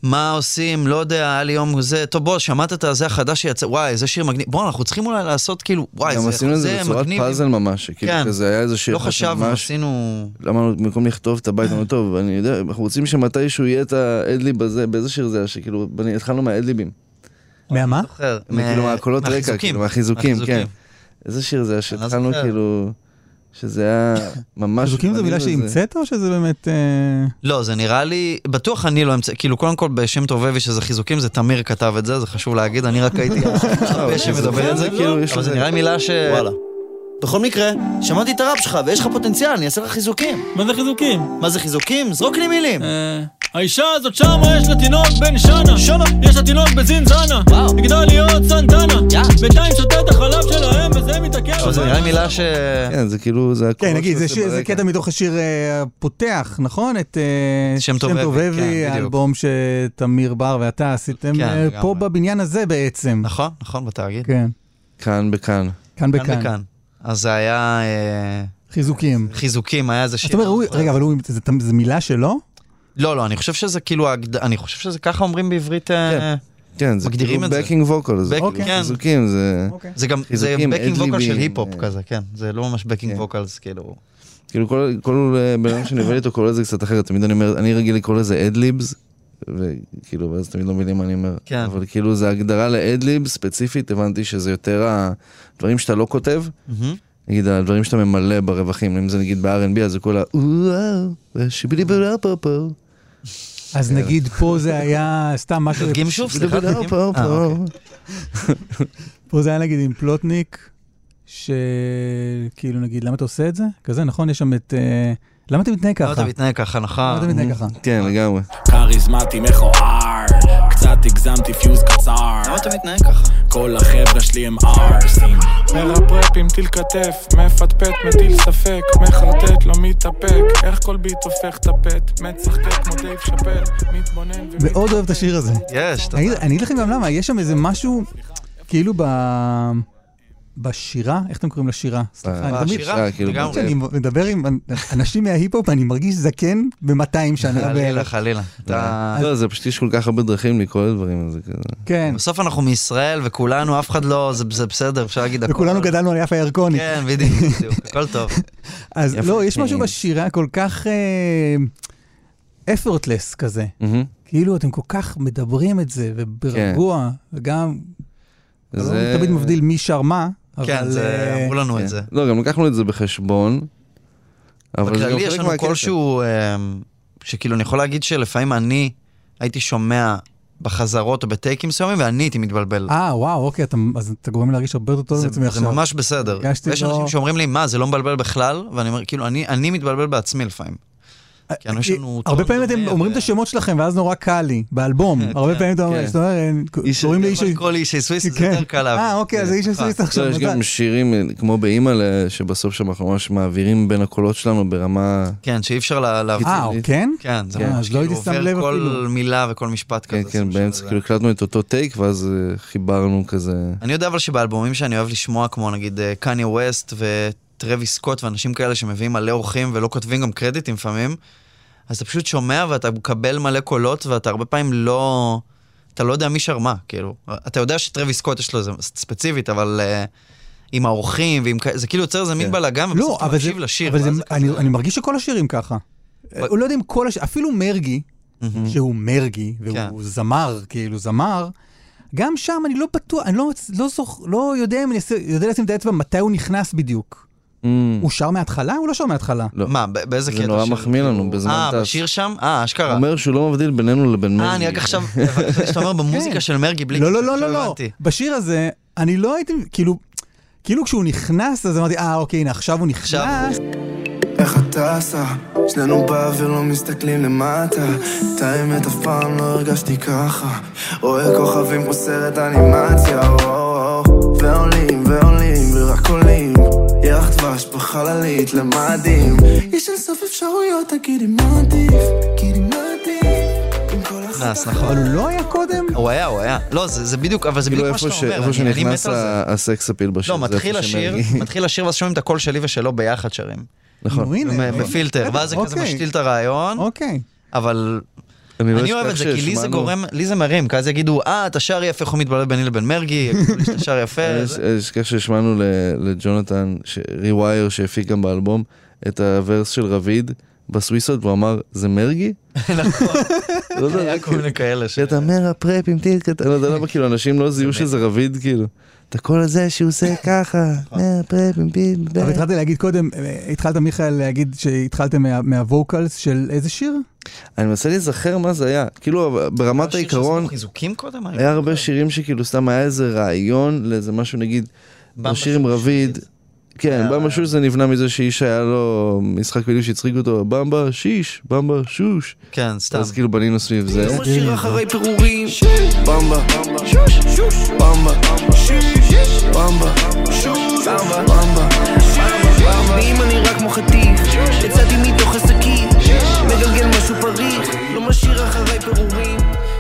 מה עושים, לא יודע, היה לי יום זה, טוב בוא, שמעת את זה החדש שיצא, וואי, זה שיר מגניב, בוא, אנחנו צריכים אולי לעשות כאילו, וואי, זה מגניב. גם עשינו את זה בצורת פאזל ממש, כאילו כזה היה איזה שיר. לא חשבנו, עשינו... למה במקום לכתוב את הבית לנו טוב, ואני יודע, אנחנו רוצים שמתישהו יהיה את האדליב הזה, באיזה שיר זה היה, שכאילו, התחלנו מהאדליבים. מהמה? כאילו מהקולות רקע, כאילו מהחיזוקים, כן. איזה שיר זה היה, שהתחלנו כאילו... שזה היה ממש... חיזוקים זו מילה שהמצאת או שזה באמת... לא, זה נראה לי... בטוח אני לא המצאת, כאילו קודם כל בשם טובבי שזה חיזוקים, זה תמיר כתב את זה, זה חשוב להגיד, אני רק הייתי הרבה שמדבר את זה, אבל זה נראה לי מילה ש... וואלה. בכל מקרה, שמעתי את הראפ שלך ויש לך פוטנציאל, אני אעשה לך חיזוקים. מה זה חיזוקים? מה זה חיזוקים? זרוק לי מילים. האישה הזאת שמה יש לה תינוק בן שנה. שנה. יש לה תינוק בזינזנה. וואו. נגדל להיות סנטנה. בינתיים שותה את החלב שלהם וזה מתעכב. אבל זה נראה מילה ש... כן, זה כאילו, זה... כן, נגיד, זה קטע מתוך השיר הפותח, נכון? את שם טובבי, האלבום שתמיר בר ואתה עשיתם פה בבניין הזה בעצם. נכון, נכון, בתאגיד. כן. כאן בכאן. כאן בכאן. אז זה היה... חיזוקים. חיזוקים, היה איזה שיר. אתה אומר, רגע, אבל זה מילה שלו? לא, לא, אני חושב שזה כאילו, אני חושב שזה ככה אומרים בעברית, כן, זה כאילו בקינג ווקל, זה חיזוקים, זה... זה גם, זה בקינג ווקל של היפ-הופ כזה, כן, זה לא ממש בקינג ווקלס, כאילו... כאילו כל בן שאני עובד איתו קורא לזה קצת אחרת, תמיד אני אומר, אני רגיל לקרוא לזה אדליבס, וכאילו, ואז תמיד לא מילים מה אני אומר, אבל כאילו זה הגדרה לאדליבס ספציפית, הבנתי שזה יותר הדברים שאתה לא כותב, נגיד, הדברים שאתה ממלא ברווחים, אם זה נגיד ב-אר אנד בי, אז זה כל ה... שיבילי בלאפו. אז נגיד פה זה היה סתם משהו... תרגיל שוב, סליחה, תרגיל. פה זה היה נגיד עם פלוטניק, שכאילו נגיד, למה אתה עושה את זה? כזה, נכון? יש שם את... למה אתה מתנהג ככה? למה אתה מתנהג ככה, נכון? למה אתה מתנהג ככה? כן, לגמרי. קריזמטי מכוער, קצת הגזמתי פיוז קצר. למה אתה מתנהג ככה? כל החבר'ה שלי הם ארסים. מרפרפ עם טיל כתף, מפטפט, מטיל ספק, מחרטט, לא מתאפק. איך כל ביט הופך טפט, מצחקק כמו דייב שאפל, מתבונן ומתאפק. מאוד אוהב את השיר הזה. יש, אתה... אני אגיד לכם גם למה, יש שם איזה משהו, כאילו ב... בשירה, איך אתם קוראים לשירה? סליחה, בשירה, כאילו, אני מדבר עם אנשים מההיפ-הופ, אני מרגיש זקן ב-מאתיים שנה. חלילה, חלילה. לא, זה פשוט יש כל כך הרבה דרכים לקרוא את דברים הזה כזה. כן. בסוף אנחנו מישראל, וכולנו, אף אחד לא, זה בסדר, אפשר להגיד הכל. וכולנו גדלנו על יפה ירקוני. כן, בדיוק, הכל טוב. אז לא, יש משהו בשירה כל כך effortless כזה. כאילו, אתם כל כך מדברים את זה, וברגוע, וגם, לא תמיד מבדיל מי שר מה, כן, אמרו לנו את זה. לא, גם לקחנו את זה בחשבון. בכללי יש לנו כלשהו, שכאילו אני יכול להגיד שלפעמים אני הייתי שומע בחזרות או בטייקים מסוימים, ואני הייתי מתבלבל. אה, וואו, אוקיי, אז אתה גורם להרגיש הרבה יותר טוב בעצמי עכשיו. זה ממש בסדר. יש אנשים שאומרים לי, מה, זה לא מבלבל בכלל? ואני אומר, כאילו, אני מתבלבל בעצמי לפעמים. הרבה פעמים אתם אומרים את השמות שלכם, ואז נורא קל לי, באלבום. הרבה פעמים אתה אומר, קוראים לאיש... כל אישי סוויס, זה יותר קל להבין. אה, אוקיי, אז אישי סוויס עכשיו. יש גם שירים כמו באימא, שבסוף שם אנחנו ממש מעבירים בין הקולות שלנו ברמה... כן, שאי אפשר להבין. אה, כן? כן, זה ממש כאילו עובר כל מילה וכל משפט כזה. כן, כן, באמצע, כאילו הקלטנו את אותו טייק, ואז חיברנו כזה... אני יודע אבל שבאלבומים שאני אוהב לשמוע, כמו נגיד קניה ווסט וטרוויס סקוט ואנשים כאלה שמביאים מלא אורחים ולא כותבים גם קרדיטים לפעמים, אז אתה פשוט שומע ואתה מקבל מלא קולות, ואתה הרבה פעמים לא... אתה לא יודע מי שר מה, כאילו. אתה יודע שטרוויס סקוט יש לו איזה ספציפית, אבל uh, עם האורחים, ועם... זה כאילו יוצר איזה מין בלגן, ובסוף אתה מקשיב לשיר. אבל זה, אני, אני מרגיש שכל השירים ככה. הוא לא יודע אם כל השירים, אפילו מרגי, שהוא מרגי, והוא זמר, כאילו זמר, גם שם אני לא בטוח, אני לא, לא, זוכ, לא יודע אם אני יודע לשים את האצבע מתי הוא נכנס בדיוק. הוא שר מההתחלה? הוא לא שר מההתחלה. מה, באיזה קטע? זה נורא מחמיא לנו בזמן טס. אה, בשיר שם? אה, אשכרה. הוא אומר שהוא לא מבדיל בינינו לבין מרגי. אה, אני רק עכשיו, שאתה אומר במוזיקה של מרגי בלי... לא, לא, לא, לא, לא. בשיר הזה, אני לא הייתי, כאילו, כאילו כשהוא נכנס, אז אמרתי, אה, אוקיי, הנה, עכשיו הוא נכנס. איך אתה עשה? שנינו באוויר לא מסתכלים למטה. את האמת אף פעם לא הרגשתי ככה. רואה כוכבים כמו סרט אנימציה, ועולים ועולים ורק עולים. ירח דבש בחללית למדים. יש אין סוף אפשרויות, תגידי מה עדיף, תגידי מה עדיף. נס, נכון. אבל הוא לא היה קודם? הוא היה, הוא היה. לא, זה בדיוק, אבל זה בדיוק מה שאתה אומר. איפה שנכנס הסקס אפיל בשיר. לא, מתחיל השיר, מתחיל השיר, ואז שומעים את הקול שלי ושלו ביחד שרים. נכון. בפילטר, ואז זה כזה משתיל את הרעיון. אוקיי. אבל... אני אוהב את זה, כי לי זה גורם, לי זה מרים, כי אז יגידו, אה, אתה שר יפה, איך הוא מתבלב ביני לבין מרגי, יגידו לי שאתה שר יפה. יש כך ששמענו לג'ונתן, ריווייר שהפיק גם באלבום, את הוורס של רביד, בסוויסות, והוא אמר, זה מרגי? נכון. היה כל מיני כאלה ש... אתה מרה פרפ עם טילקט, אני לא יודע למה, כאילו, אנשים לא זיהו שזה רביד, כאילו. את הכל הזה שהוא עושה ככה, מרה פרפ עם טילקט. אבל התחלתי להגיד קודם, התחלת מיכאל להגיד שהתחלתם מהווקלס של איזה שיר? אני מנסה להיזכר מה זה היה. כאילו, ברמת העיקרון, היה הרבה שירים שכאילו סתם היה איזה רעיון לאיזה משהו, נגיד, שיר עם רביד, כן, במבה שוש זה נבנה מזה שאיש היה לו משחק מילים שהצחיק אותו, במבה שיש, במבה שוש. כן, סתם. אז כאילו בנינו סביב זה. לא משאיר אחרי פירורים, במבה, שוש, שוש, במבה, שיש, במבה, שוש, במבה, ואם אני רק כמו חטיף, יצאתי מתוך השקית, מגלגל משהו פריך, לא משאיר אחרי פירורים.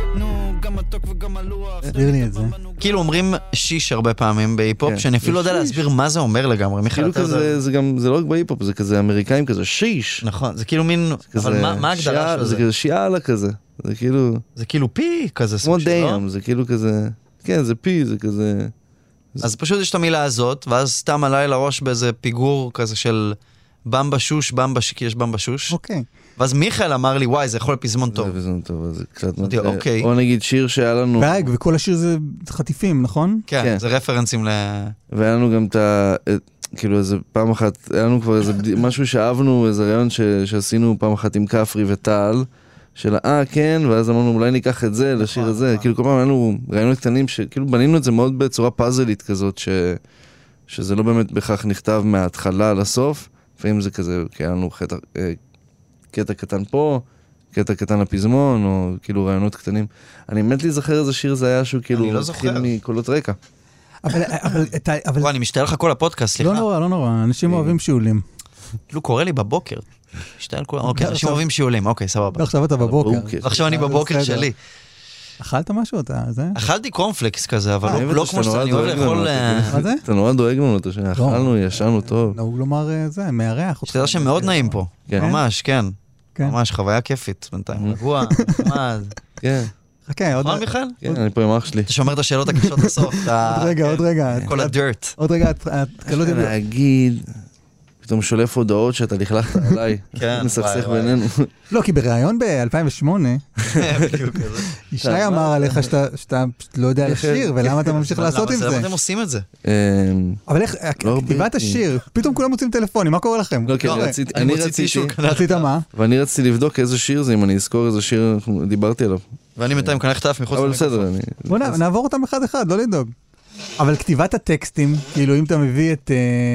תסביר לי את זה. כאילו אומרים שיש הרבה פעמים בהיפ-הופ, שאני אפילו לא יודע להסביר מה זה אומר לגמרי. כאילו כזה, זה גם, זה לא רק בהיפ-הופ, זה כזה אמריקאים כזה, שיש. נכון, זה כאילו מין, אבל מה ההגדרה של זה? זה כזה שיאלה כזה, זה כאילו... זה כאילו פי כזה. כמו דיים, זה כאילו כזה, כן, זה פי, זה כזה... אז פשוט יש את המילה הזאת, ואז סתם עליי לראש באיזה פיגור כזה של במבה שוש, במבה שיקי, יש במבה שוש. אוקיי. ואז מיכאל אמר לי, וואי, זה יכול לפזמון טוב. זה פזמון טוב, אז זה קצת... אוקיי. או נגיד שיר שהיה לנו... ואג, וכל השיר זה חטיפים, נכון? כן, זה רפרנסים ל... והיה לנו גם את ה... כאילו איזה פעם אחת, היה לנו כבר איזה משהו שאהבנו, איזה רעיון שעשינו פעם אחת עם כפרי וטל, של אה, כן, ואז אמרנו, אולי ניקח את זה לשיר הזה. כאילו כל פעם היה לנו רעיונות קטנים, שכאילו בנינו את זה מאוד בצורה פאזלית כזאת, שזה לא באמת בכך נכתב מההתחלה לסוף, לפעמים זה כזה, כי היה לנו קטע קטן פה, קטע קטן לפזמון, או כאילו רעיונות קטנים. אני מת להיזכר איזה שיר זה היה שהוא כאילו מתחיל מקולות רקע. אבל... אני משתעל לך כל הפודקאסט, סליחה. לא נורא, לא נורא, אנשים אוהבים שיעולים. כאילו קורא לי בבוקר. משתעל כל... אוקיי, אנשים אוהבים שיעולים, אוקיי, סבבה. עכשיו אתה בבוקר. עכשיו אני בבוקר שלי. אכלת משהו אתה, זה? אכלתי קורנפלקס כזה, אבל לא כמו שאני אוהב לאכול... מה זה? אתה נורא דואג לנו, אכלנו, ישנו טוב. נהוג לומר זה, מארח. שתדע שמאוד נעים פה. ממש, כן. ממש, חוויה כיפית בינתיים. רגוע, נחמד. כן. חכה, עוד... נכון, מיכאל? כן, אני פה עם אח שלי. אתה שומר את השאלות הקשות לסוף. עוד רגע, עוד רגע. כל הדירט. עוד רגע, אתה לא יודע... להגיד... פתאום שולף הודעות שאתה לכלכת עליי. כן, מסכסך בינינו. לא, כי בראיון ב-אלפיים ושמונה, ישי אמר עליך שאתה לא יודע לשיר, ולמה אתה ממשיך לעשות עם זה? למה אתם עושים את זה? אבל איך, כתיבת השיר, פתאום כולם מוצאים טלפונים, מה קורה לכם? לא, כי אני רציתי... רצית מה? ואני רציתי לבדוק איזה שיר זה, אם אני אזכור איזה שיר, דיברתי עליו. ואני מתאים כאן הכתף מחוץ אבל בסדר, אני... בוא נעבור אותם אחד אחד, לא לדאוג. אבל כתיבת הטקסטים, כאילו אם אתה מביא את...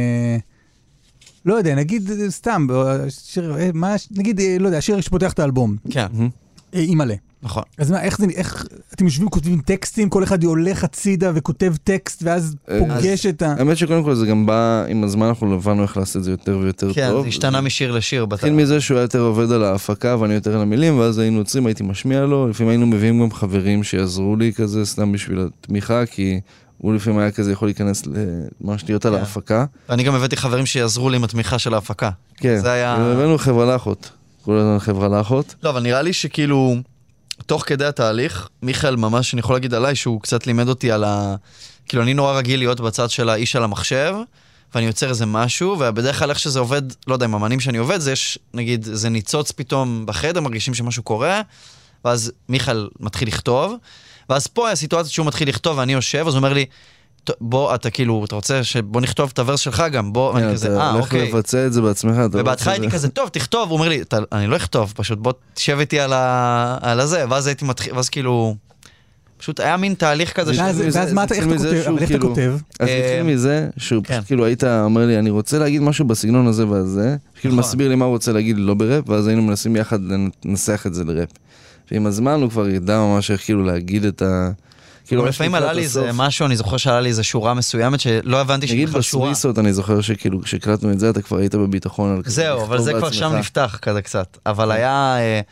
לא יודע, נגיד סתם, שיר, מה, נגיד, לא יודע, השיר שפותח את האלבום. כן. היא מלא. נכון. אז מה, איך זה, איך, אתם יושבים, כותבים טקסטים, כל אחד הולך הצידה וכותב טקסט, ואז פוגש את ה... האמת שקודם כל זה גם בא, עם הזמן אנחנו לבנו איך לעשות את זה יותר ויותר טוב. כן, זה השתנה משיר לשיר. התחיל מזה שהוא היה יותר עובד על ההפקה, ואני יותר על המילים, ואז היינו יוצרים, הייתי משמיע לו, לפעמים היינו מביאים גם חברים שיעזרו לי כזה, סתם בשביל התמיכה, כי... הוא לפעמים היה כזה יכול להיכנס למה שתהיות על ההפקה. אני גם הבאתי חברים שיעזרו לי עם התמיכה של ההפקה. כן, הבאנו חברה לאחות. כולנו חברה לאחות. לא, אבל נראה לי שכאילו, תוך כדי התהליך, מיכאל ממש, אני יכול להגיד עליי, שהוא קצת לימד אותי על ה... כאילו, אני נורא רגיל להיות בצד של האיש על המחשב, ואני יוצר איזה משהו, ובדרך כלל איך שזה עובד, לא יודע, עם המנים שאני עובד, זה יש, נגיד, זה ניצוץ פתאום בחדר, מרגישים שמשהו קורה, ואז מיכאל מתחיל לכתוב, ואז פה היה סיטואציה שהוא מתחיל לכתוב, ואני יושב, אז הוא אומר לי, בוא, אתה כאילו, אתה רוצה שבוא נכתוב את הוורס שלך גם, בוא, ואני כזה, אה, אוקיי. אתה הולך לבצע את זה בעצמך. ובהתחלה הייתי כזה, טוב, תכתוב, הוא אומר לי, אני לא אכתוב, פשוט בוא תשב איתי על הזה, ואז הייתי מתחיל, ואז כאילו, פשוט היה מין תהליך כזה. ואז מה אתה, איך אתה כותב? אז התחיל מזה, שהוא פשוט כאילו היית אומר לי, אני רוצה להגיד משהו בסגנון הזה והזה, כאילו מסביר לי מה הוא רוצה להגיד לא בראפ, ואז היינו מנסים יחד לנסח את זה לראפ. ועם הזמן הוא כבר ידע ממש איך כאילו להגיד את ה... כאילו לפעמים עלה לי זה משהו, אני זוכר שעלה לי איזה שורה מסוימת שלא הבנתי שהיא בכלל שורה. נגיד בסוויסות אני זוכר שכאילו כשקלטנו את זה אתה כבר היית בביטחון על... זהו, אבל זה כבר שם נפתח כזה קצת. אבל היה...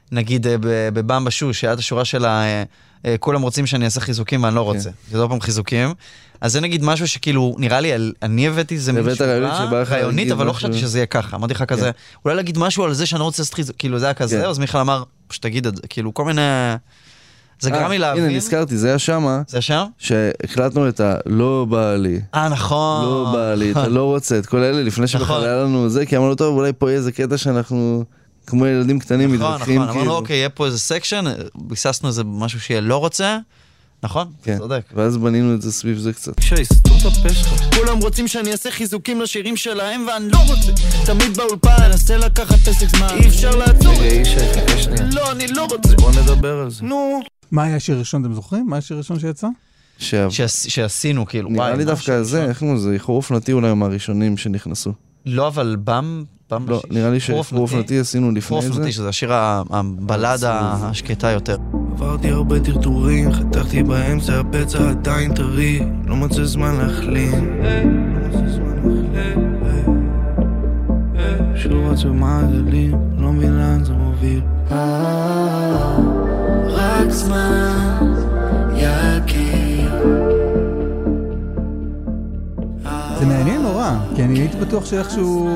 נגיד בבמבה שו, שהיה את השורה שלה, כולם רוצים שאני אעשה חיזוקים ואני לא רוצה. זה לא פעם חיזוקים. אז זה נגיד משהו שכאילו, נראה לי, אני הבאתי זה מישהו רעיונית, אבל לא חשבתי שזה יהיה ככה. אמרתי לך כזה, אולי להגיד משהו על זה שאני לא רוצה לעשות חיזוקים, כאילו זה היה כזה, אז מיכל אמר, שתגיד את זה, כאילו כל מיני... זה גרם לי להבין. הנה, נזכרתי, זה היה שמה. זה היה שם? שהקלטנו את ה... לא בא לי. אה, נכון. לא בא לי, אתה לא רוצה את כל אלה, לפני שבכלל היה לנו זה, כי אמרנו, טוב, אולי פה יהיה איזה קטע שאנחנו, כמו ילדים קטנים, מתווכחים. נכון, נכון. אמרנו, אוקיי, יהיה פה איזה סקשן, ביססנו איזה משהו שיהיה לא רוצה, נכון? כן. צודק. ואז בנינו את זה סביב זה קצת. שייסתום את הפה שלך. כולם רוצים שאני אעשה חיזוקים לשירים שלהם, ואני לא רוצה. תמיד באולפן, ננסה לקחת פסק זמן. אי אפשר לעצור. רגע, איש, חכה שנייה. לא, אני לא רוצה. בוא נדבר על זה. נו. מה היה השיר ראשון, אתם זוכרים? מה היה השיר ראשון שיצא? שעשינו, כאילו. נראה לי דווקא זה, איך נו, זה איחור אופנתי אולי מהראשונים שנכנסו. לא, אבל במ... לא, נראה לי שאיחור אופנתי עשינו לפני זה. איחור אופנתי, שזה השיר הבלדה השקטה יותר. עברתי הרבה טרטורים, חתכתי באמצע, הפצע עדיין טרי, לא מוצא זמן להחלים. לא מוצא זמן להחלים. שוב עצוב מעגלים, לא מבין לאן זה מוביל. רק זמן יקיר. זה מעניין נורא, כי אני הייתי בטוח שאיכשהו,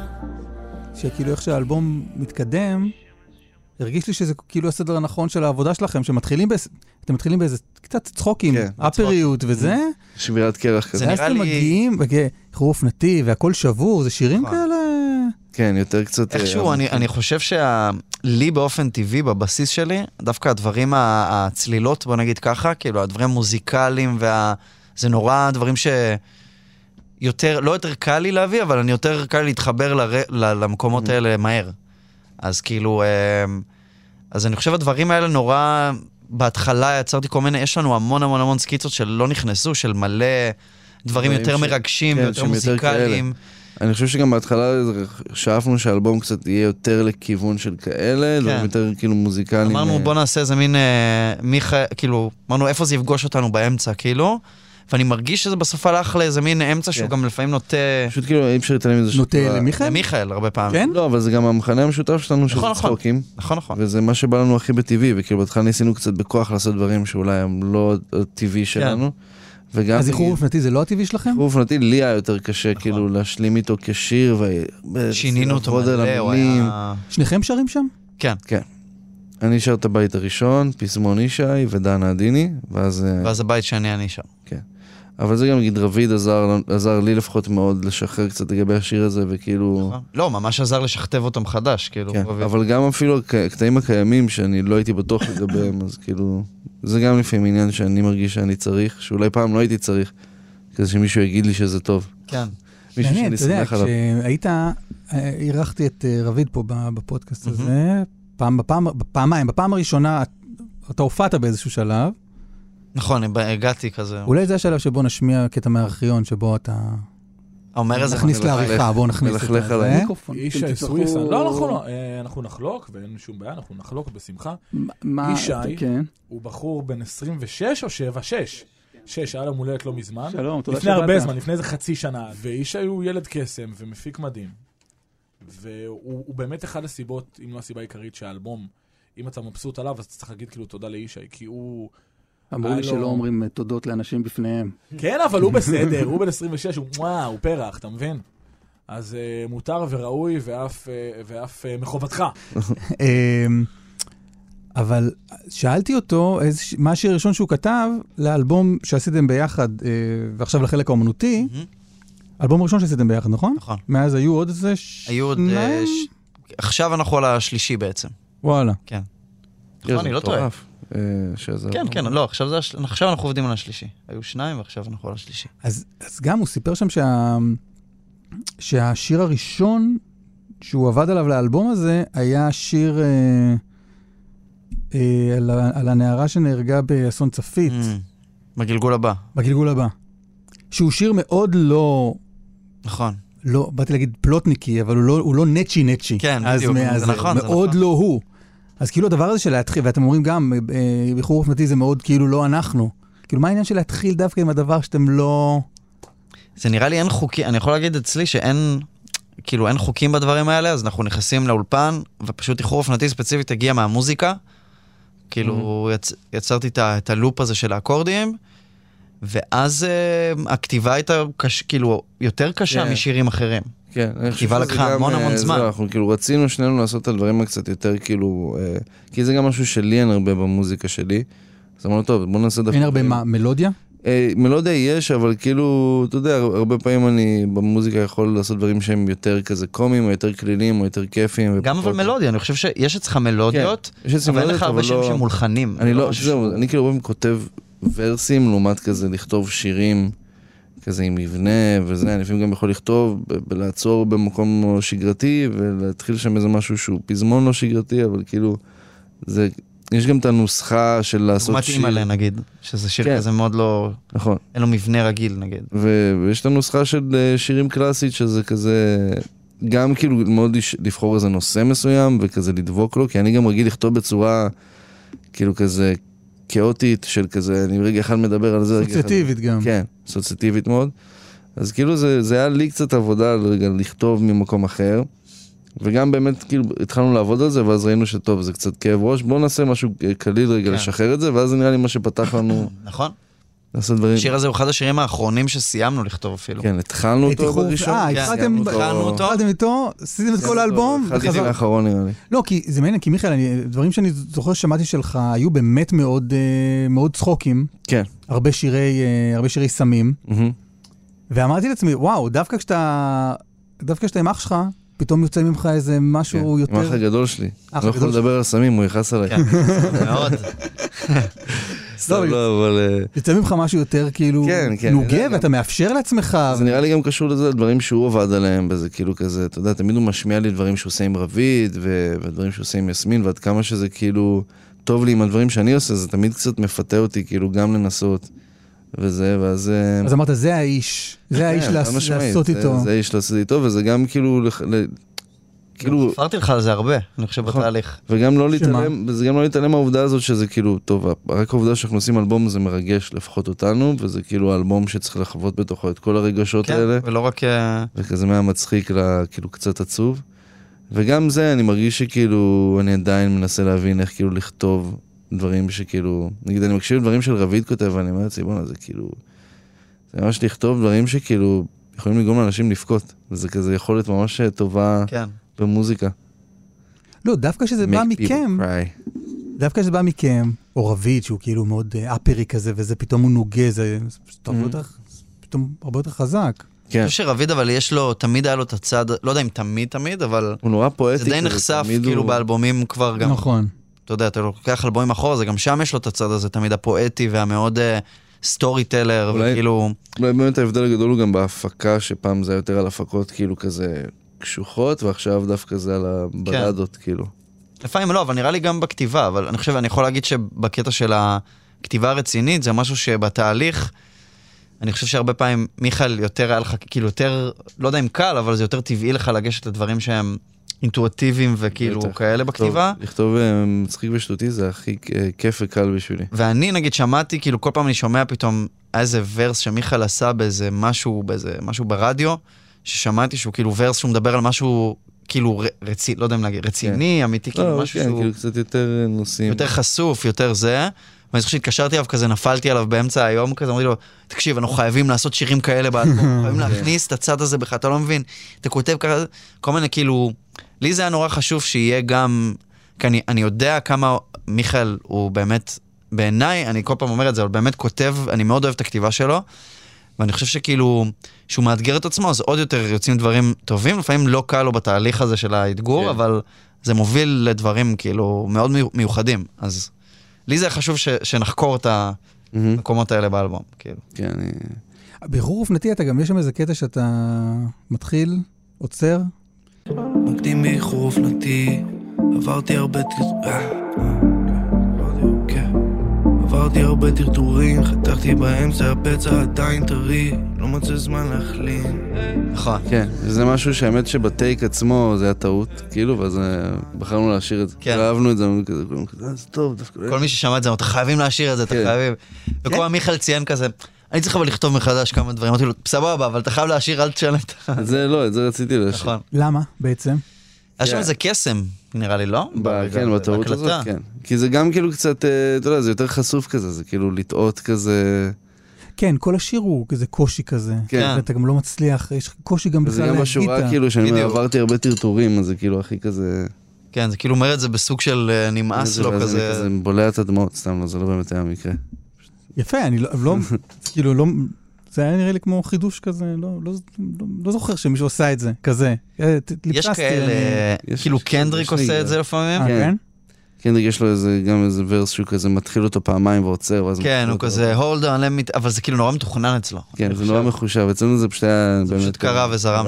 שכאילו איך שהאלבום מתקדם, הרגיש לי שזה כאילו הסדר הנכון של העבודה שלכם, שמתחילים באיזה, אתם מתחילים באיזה קצת צחוקים, אפריות וזה. שבירת קרח כזה. ואז אתם מגיעים, איחור אופנתי והכל שבור, זה שירים כאלה? כן, יותר קצת... איכשהו, אני חושב שלי באופן טבעי, בבסיס שלי, דווקא הדברים הצלילות, בוא נגיד ככה, כאילו הדברים המוזיקליים, זה נורא דברים ש... יותר, לא יותר קל לי להביא, אבל אני יותר קל להתחבר ל, ל, למקומות האלה מהר. אז כאילו, אז אני חושב הדברים האלה נורא, בהתחלה יצרתי כל מיני, יש לנו המון המון המון סקיצות שלא נכנסו, של מלא דברים יותר מרגשים, ויותר מוזיקליים. אני חושב שגם בהתחלה שאפנו שהאלבום קצת יהיה יותר לכיוון של כאלה, דברים יותר כאילו מוזיקליים. אמרנו בוא נעשה איזה מין, כאילו, אמרנו איפה זה יפגוש אותנו באמצע, כאילו, ואני מרגיש שזה בסוף הלך לאיזה מין אמצע שהוא גם לפעמים נוטה... פשוט כאילו אי אפשר להתעלם מזה נוטה למיכאל? למיכאל הרבה פעמים. כן? לא, אבל זה גם המחנה המשותף שלנו של צחוקים. נכון, נכון. וזה מה שבא לנו הכי בטבעי, וכאילו בהתחלה ניסינו קצת בכוח לעשות דברים שאולי הם לא טבעי שלנו. אז איחור אופנתי זה לא הטבעי שלכם? איחור אופנתי לי היה יותר קשה כאילו להשלים איתו כשיר. שינינו אותו מלא. שניכם שרים שם? כן. כן. אני שר את הבית הראשון, פזמון ישי ודנה עדיני, ואז... ואז הבית שאני אני שם. כן. אבל זה גם, נגיד, רביד עזר, עזר לי לפחות מאוד לשחרר קצת לגבי השיר הזה, וכאילו... לא, ממש עזר לשכתב אותם חדש, כאילו. כן, אבל גם אפילו הקטעים הקיימים שאני לא הייתי בטוח לגביהם, אז כאילו... זה גם לפעמים עניין שאני מרגיש שאני צריך, שאולי פעם לא הייתי צריך, כזה שמישהו יגיד לי שזה טוב. כן. מישהו שאני שמח עליו. כשהיית, עירכתי את רביד פה בפודקאסט הזה, פעם, בפעם, בפעמיים, בפעם הראשונה, אתה הופעת באיזשהו שלב. נכון, הגעתי כזה. אולי זה השלב שבו נשמיע קטע מהארכיון, שבו אתה... אומר איזה... נכניס לעריכה, בוא נכניס את זה. ישי סוויסה. לא, אנחנו נחלוק, ואין שום בעיה, אנחנו נחלוק בשמחה. ישי הוא בחור בן עשרים ושש או שבע? שש. שש, היה לו מולדת לא מזמן. שלום, תודה לפני הרבה זמן, לפני איזה חצי שנה. וישי הוא ילד קסם ומפיק מדהים. והוא באמת אחד הסיבות, אם לא הסיבה העיקרית שהאלבום, אם אתה מבסוט עליו, אז אתה צריך להגיד כאילו תודה לישי, כי הוא... אמרו לי שלא אומרים תודות לאנשים בפניהם. כן, אבל הוא בסדר, הוא בן עשרים ושש, הוא וואו, הוא פרח, אתה מבין? אז מותר וראוי ואף מחובתך. אבל שאלתי אותו, מה השיר הראשון שהוא כתב לאלבום שעשיתם ביחד, ועכשיו לחלק האומנותי, אלבום הראשון שעשיתם ביחד, נכון? נכון. מאז היו עוד איזה היו עוד... עכשיו אנחנו על השלישי בעצם. וואלה. כן. נכון, אני לא טועה. כן, כן, לא, עכשיו אנחנו עובדים על השלישי. היו שניים ועכשיו אנחנו על השלישי. אז גם הוא סיפר שם שהשיר הראשון שהוא עבד עליו לאלבום הזה, היה שיר על הנערה שנהרגה באסון צפית. בגלגול הבא. בגלגול הבא. שהוא שיר מאוד לא... נכון. לא, באתי להגיד פלוטניקי, אבל הוא לא נצ'י נצ'י. כן, בדיוק, זה נכון. מאוד לא הוא. אז כאילו הדבר הזה של להתחיל, ואתם אומרים גם, באיחור אופנתי זה מאוד כאילו לא אנחנו. כאילו מה העניין של להתחיל דווקא עם הדבר שאתם לא... זה נראה לי אין חוקי, אני יכול להגיד אצלי שאין, כאילו אין חוקים בדברים האלה, אז אנחנו נכנסים לאולפן, ופשוט איחור אופנתי ספציפית הגיע מהמוזיקה, כאילו יצ... יצרתי את, ה... את הלופ הזה של האקורדים, ואז uh, הכתיבה הייתה קש... כאילו יותר קשה yeah. משירים אחרים. כן, כתיבה לקחה המון המון זמן. זה, אנחנו כאילו רצינו שנינו לעשות את הדברים הקצת יותר כאילו, אה, כי זה גם משהו שלי אין הרבה במוזיקה שלי, אז אמרנו טוב, בוא נעשה דווקא... אין הרבה מה, מלודיה? אה, מלודיה יש, אבל כאילו, אתה יודע, הרבה פעמים אני במוזיקה יכול לעשות דברים שהם יותר כזה קומיים, או יותר כלילים, או יותר כיפיים. גם אבל מלודיה, אני חושב שיש אצלך מלודיות, כן, אבל אין לך הרבה שירים שמולחנים. אני לא, זהו, אני כאילו כותב ורסים, לעומת כזה לכתוב שירים, כזה עם מבנה וזה, אני לפעמים גם יכול לכתוב, לעצור במקום שגרתי, ולהתחיל שם איזה משהו שהוא פזמון לא שגרתי, אבל כאילו, זה, יש גם את הנוסחה של לעשות שיר. מתאים עליה נגיד, שזה שיר כן. כזה מאוד לא, נכון. אין לו מבנה רגיל נגיד. ו- ויש את הנוסחה של שירים קלאסית, שזה כזה, גם כאילו מאוד לבחור איזה נושא מסוים, וכזה לדבוק לו, כי אני גם רגיל לכתוב בצורה, כאילו כזה, כאוטית של כזה, אני רגע אחד מדבר על זה. סוציאטיבית גם. כן, סוציאטיבית מאוד. אז כאילו זה, זה היה לי קצת עבודה רגע לכתוב ממקום אחר, וגם באמת כאילו התחלנו לעבוד על זה, ואז ראינו שטוב, זה קצת כאב ראש, בואו נעשה משהו קליל רגע כן. לשחרר את זה, ואז נראה לי מה שפתח לנו. נכון. לעשות דברים. השיר הזה הוא אחד השירים האחרונים שסיימנו לכתוב אפילו. כן, התחלנו אותו בראשון. אה, התחלתם אותו. התחלתם איתו, עשיתם את כל האלבום. התחלתי מהאחרון נראה לי. לא, כי זה מעניין, כי מיכאל, דברים שאני זוכר ששמעתי שלך, היו באמת מאוד צחוקים. כן. הרבה שירי, הרבה שירי סמים. ואמרתי לעצמי, וואו, דווקא כשאתה, דווקא כשאתה עם אח שלך, פתאום יוצא ממך איזה משהו יותר... עם אח הגדול שלי. אני לא יכול לדבר על סמים, הוא יכנס עליי. כן, מאוד. לא, אבל... יוצא ממך משהו יותר כאילו נוגע, ואתה מאפשר לעצמך. זה נראה לי גם קשור לזה, דברים שהוא עבד עליהם, וזה כאילו כזה, אתה יודע, תמיד הוא משמיע לי דברים שהוא עושה עם רביד, ודברים שהוא עושה עם יסמין, ועד כמה שזה כאילו טוב לי עם הדברים שאני עושה, זה תמיד קצת מפתה אותי, כאילו גם לנסות, וזה, ואז... אז אמרת, זה האיש, זה האיש לעשות איתו. זה האיש לעשות איתו, וזה גם כאילו... כאילו... חפרתי לך על זה הרבה, אני חושב בתהליך. וגם לא להתעלם, וזה גם לא להתעלם מהעובדה הזאת שזה כאילו, טוב, רק העובדה שאנחנו עושים אלבום זה מרגש לפחות אותנו, וזה כאילו האלבום שצריך לחוות בתוכו את כל הרגשות האלה. כן, ולא רק... וכזה מהמצחיק כאילו קצת עצוב. וגם זה, אני מרגיש שכאילו, אני עדיין מנסה להבין איך כאילו לכתוב דברים שכאילו, נגיד, אני מקשיב דברים של רביד כותב, ואני אומר לעצמי, בוא'נה, זה כאילו, זה ממש לכתוב דברים שכאילו, יכולים לגרום לאנשים לבכות, וזה כזה יכולת ממש טובה כן. במוזיקה. לא, דווקא שזה בא מכם, דווקא שזה בא מכם, או רביד, שהוא כאילו מאוד אפרי כזה, וזה פתאום הוא נוגע, זה פתאום הרבה יותר חזק. אני חושב שרביד, אבל יש לו, תמיד היה לו את הצד, לא יודע אם תמיד תמיד, אבל הוא נורא פואטי. זה די נחשף, כאילו באלבומים כבר גם. נכון. אתה יודע, אתה לוקח אלבומים אחורה, זה גם שם יש לו את הצד הזה, תמיד הפואטי והמאוד סטורי טלר, וכאילו... אולי באמת ההבדל הגדול הוא גם בהפקה, שפעם זה יותר על הפקות כאילו כזה קשוחות, ועכשיו דווקא זה על הבלדות, כאילו. לפעמים לא, אבל נראה לי גם בכתיבה, אבל אני חושב, אני יכול להגיד שבקטע של הכתיבה הרצינית, זה משהו שבתהליך, אני חושב שהרבה פעמים מיכאל יותר היה לך, כאילו יותר, לא יודע אם קל, אבל זה יותר טבעי לך לגשת לדברים שהם אינטואיטיביים וכאילו כאלה בכתיבה. לכתוב מצחיק ושטותי זה הכי כיף וקל בשבילי. ואני נגיד שמעתי, כאילו כל פעם אני שומע פתאום איזה ורס שמיכאל עשה באיזה משהו, באיזה משהו ברדיו, ששמעתי שהוא כאילו ורס שהוא מדבר על משהו כאילו רציני, לא יודע אם להגיד, רציני, אמיתי, כאילו משהו שהוא... כאילו קצת יותר נושאים. יותר חשוף, יותר זה. ואני זוכר שהתקשרתי אליו כזה, נפלתי עליו באמצע היום כזה, אמרתי לו, תקשיב, אנחנו חייבים לעשות שירים כאלה באלבום, חייבים להכניס את הצד הזה בך, אתה לא מבין, אתה כותב ככה, כל מיני כאילו, לי זה היה נורא חשוב שיהיה גם, כי אני, אני יודע כמה מיכאל הוא באמת, בעיניי, אני כל פעם אומר את זה, אבל באמת כותב, אני מאוד אוהב את הכתיבה שלו, ואני חושב שכאילו, שהוא מאתגר את עצמו, אז עוד יותר יוצאים דברים טובים, לפעמים לא קל לו בתהליך הזה של האתגור, אבל זה מוביל לדברים כאילו מאוד מיוחדים, אז... לי זה חשוב ש, שנחקור את המקומות האלה באלבום, כאילו. כן, אני... באיחור אופנתי, אתה גם יש שם איזה קטע שאתה מתחיל, עוצר? מקדים באיחור אופנתי, עברתי הרבה... עברתי הרבה טרטורים, חתכתי באמצע, הפצע עדיין טרי, לא מצא זמן להחלים. נכון. כן, זה משהו שהאמת שבטייק עצמו זה היה טעות, כאילו, ואז בחרנו להשאיר את זה. כן. אהבנו את זה, כזה, זה טוב, דווקא... כל מי ששמע את זה, אתה חייבים להשאיר את זה, אתה חייבים. וכל מיכאל ציין כזה, אני צריך אבל לכתוב מחדש כמה דברים, אמרתי לו, סבבה, אבל אתה חייב להשאיר, אל תשנה את זה. לא, את זה רציתי להשאיר. למה בעצם? היה שם איזה קסם, נראה לי, לא? כן, בטעות הזאת, כן. כי זה גם כאילו קצת, אתה יודע, זה יותר חשוף כזה, זה כאילו לטעות כזה... כן, כל השיר הוא כזה קושי כזה. כן. ואתה גם לא מצליח, יש קושי גם בכלל להגיד. זה גם בשורה כאילו, שאני עברתי הרבה טרטורים, אז זה כאילו הכי כזה... כן, זה כאילו אומר את זה בסוג של נמאס לו כזה. זה כזה בולע את הדמעות, סתם, זה לא באמת היה מקרה. יפה, אני לא, כאילו לא... זה היה נראה לי כמו חידוש כזה, לא, לא, לא, לא זוכר שמישהו עושה את זה, כזה. יש כאלה, כאילו קנדריק עושה את זה לפעמים. כן? קנדריק יש לו איזה, גם איזה ורס שהוא כזה מתחיל אותו פעמיים ועוצר. כן, הוא כזה, hold on, אבל זה כאילו נורא מתוכנן אצלו. כן, זה נורא מחושב, אצלנו זה פשוט היה... זה פשוט קרה וזרם.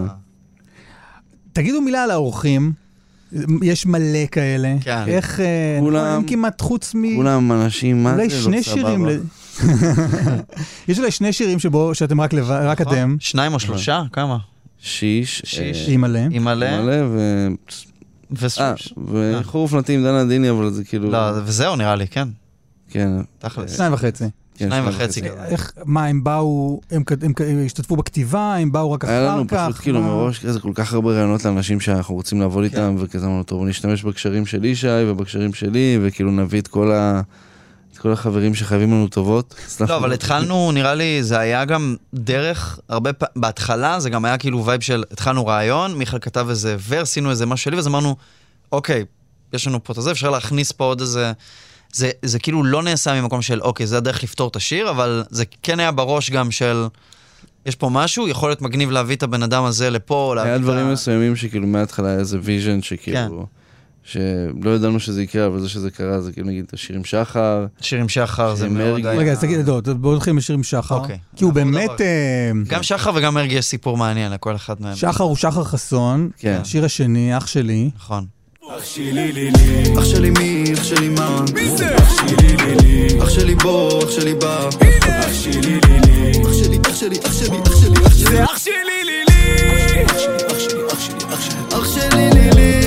תגידו מילה על האורחים, יש מלא כאלה. כן. איך, כולם כמעט חוץ מ... כולם אנשים, מה זה לא סבבה. יש אולי שני שירים שבו, שאתם רק לבד, רק אתם. שניים או שלושה? כמה? שיש. שיש. אימאלה. אימאלה. אימאלה ו... וסוש. וחורף נתאים דנה דיני, אבל זה כאילו... לא, וזהו נראה לי, כן. כן. תכלס. שניים וחצי. שניים וחצי. איך, מה, הם באו, הם השתתפו בכתיבה, הם באו רק אחר כך? היה לנו פשוט כאילו מראש כזה כל כך הרבה רעיונות לאנשים שאנחנו רוצים לעבוד איתם, וכזה אמרנו, טוב, נשתמש בקשרים של ישי ובקשרים שלי, וכאילו נביא את כל ה... כל החברים שחייבים לנו טובות. לא, אבל התחלנו, נראה לי, זה היה גם דרך, הרבה פעמים, בהתחלה זה גם היה כאילו וייב של, התחלנו רעיון, מיכל כתב איזה ורס, עשינו איזה משהו שלי, ואז אמרנו, אוקיי, יש לנו פה את זה, אפשר להכניס פה עוד איזה, זה, זה כאילו לא נעשה ממקום של, אוקיי, זה הדרך לפתור את השיר, אבל זה כן היה בראש גם של, יש פה משהו, יכול להיות מגניב להביא את הבן אדם הזה לפה, היה דברים מסוימים שכאילו מההתחלה היה איזה ויז'ן שכאילו... שלא ידענו שזה יקרה, אבל זה שזה קרה, זה כאילו נגיד השירים שחר. שירים שחר זה מאוד... רגע, אז תגיד, בואו נתחיל משירים שחר. כי הוא באמת... גם שחר וגם מרגי יש סיפור מעניין לכל אחד מהם. שחר הוא שחר חסון, השיר השני, אח שלי. נכון. אח שלי לילי, אח שלי מי, אח שלי מה? מי זה? אח שלי לילי, אח שלי בוא, אח שלי בא. אח שלי לילי, אח שלי, אח שלי, אח שלי, אח שלי, אח שלי. זה אח שלי לילי. אח שלי, אח שלי, אח שלי, אח שלי, אח שלי לילי.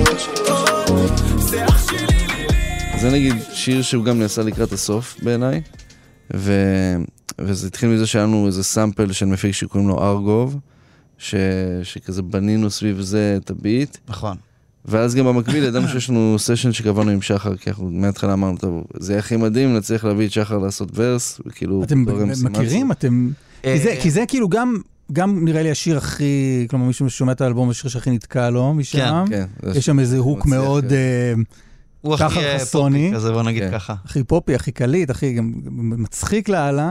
זה נגיד שיר שהוא גם נעשה לקראת הסוף בעיניי, ו... וזה התחיל מזה שהיה לנו איזה סאמפל של מפיק שקוראים לו ארגוב, ש... שכזה בנינו סביב זה את הביט. נכון. ואז גם במקביל ידענו שיש לנו סשן שקבענו עם שחר, כי אנחנו מההתחלה אמרנו, טוב, זה יהיה הכי מדהים, נצליח להביא את שחר לעשות ורס, וכאילו... אתם מכירים? אתם... כי זה, כי זה כאילו גם... גם נראה לי השיר הכי, כלומר מישהו ששומע את האלבום, השיר שהכי נתקע לו משם. כן, כן. יש שם איזה הוק מאוד הוא הכי פופי כזה, בוא נגיד ככה. הכי פופי, הכי קליט, הכי גם מצחיק לעלה.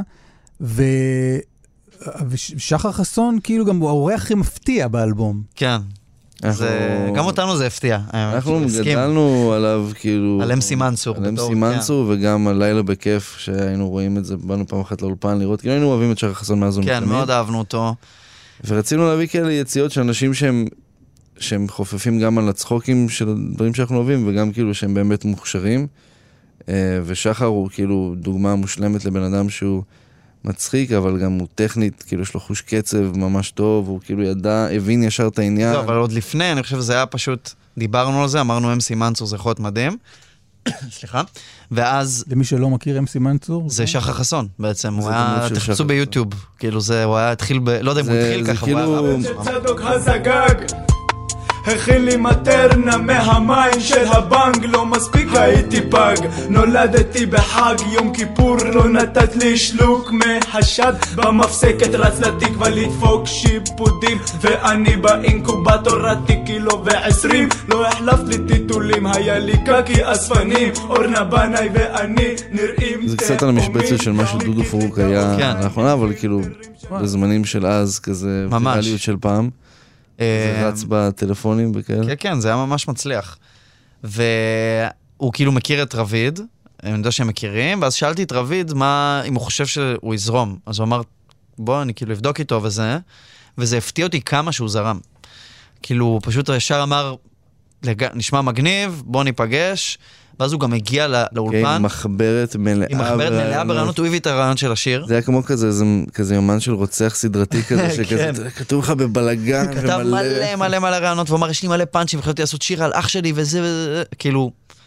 ושחר חסון כאילו גם הוא האורח הכי מפתיע באלבום. כן. גם אותנו זה הפתיע. אנחנו גדלנו עליו כאילו... על אמסי מנצור. על אמסי מנצור וגם על לילה בכיף שהיינו רואים את זה, באנו פעם אחת לאולפן לראות, כאילו היינו אוהבים את שחר חסון מאז ומתמיד. כן, מאוד אהבנו אותו. ורצינו להביא כאלה יציאות של אנשים שהם שהם חופפים גם על הצחוקים של דברים שאנחנו אוהבים וגם כאילו שהם באמת מוכשרים. ושחר הוא כאילו דוגמה מושלמת לבן אדם שהוא מצחיק, אבל גם הוא טכנית, כאילו יש לו חוש קצב ממש טוב, הוא כאילו ידע, הבין ישר את העניין. לא, אבל עוד לפני, אני חושב שזה היה פשוט, דיברנו על זה, אמרנו אמסי מנצור זה יכול להיות מדהים. סליחה. ואז... למי שלא מכיר אמסי מנצור? זה שחר חסון בעצם, הוא היה, תחפשו ביוטיוב, כאילו זה, הוא היה התחיל ב... לא יודע אם הוא התחיל ככה, הוא היה... הכין לי מטרנה מהמים של הבנג, לא מספיק הייתי פג, נולדתי בחג יום כיפור, לא נתת לי שלוק מהשד, במפסקת רץ לתקווה לדפוק שיפודים, ואני באינקובטור רתי קילו ועשרים, לא החלפת לי טיטולים, היה לי קקי אספנים, אורנה בנאי ואני נראים... זה קצת על המשבצת של מה שדודו פרוק היה לאחרונה, אבל כאילו בזמנים של אז כזה, ויראליות של פעם. זה רץ בטלפונים וכאלה. כן, כן, זה היה ממש מצליח. והוא כאילו מכיר את רביד, אני יודע שהם מכירים, ואז שאלתי את רביד מה, אם הוא חושב שהוא יזרום. אז הוא אמר, בוא, אני כאילו אבדוק איתו וזה, וזה הפתיע אותי כמה שהוא זרם. כאילו, הוא פשוט ישר אמר, נשמע מגניב, בוא ניפגש, ואז הוא גם הגיע לאולפן. עם מחברת מלאה. עם מחברת מלאה ברעיונות, הוא הביא את הרעיון של השיר. זה היה כמו כזה, כזה יומן של רוצח סדרתי כזה, שכזה, כתוב לך בבלגן ומלא. כתב מלא מלא מלא רעיונות, ואומר, יש לי מלא פאנצ'ים, וחלטתי לעשות שיר על אח שלי וזה וזה, כאילו,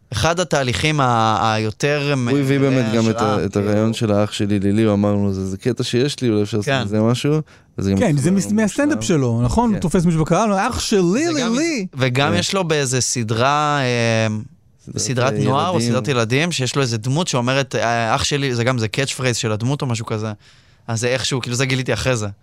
אחד התהליכים היותר... הוא הביא באמת גם את הרעיון של האח שלי לילי, הוא אמר לנו, זה קטע שיש לי, אולי אפשר לעשות את זה משהו. כן, זה מהסטנדאפ שלו, נכון? הוא תופס מישהו בקהל, אח שלי, לילי. וגם יש לו באיזה סדרה, בסדרת נוער או סדרת ילדים, שיש לו איזה דמות שאומרת, אח שלי, זה גם זה קאץ' פרייז של הדמות או משהו כזה. אז זה איכשהו, כאילו זה גיליתי אחרי זה.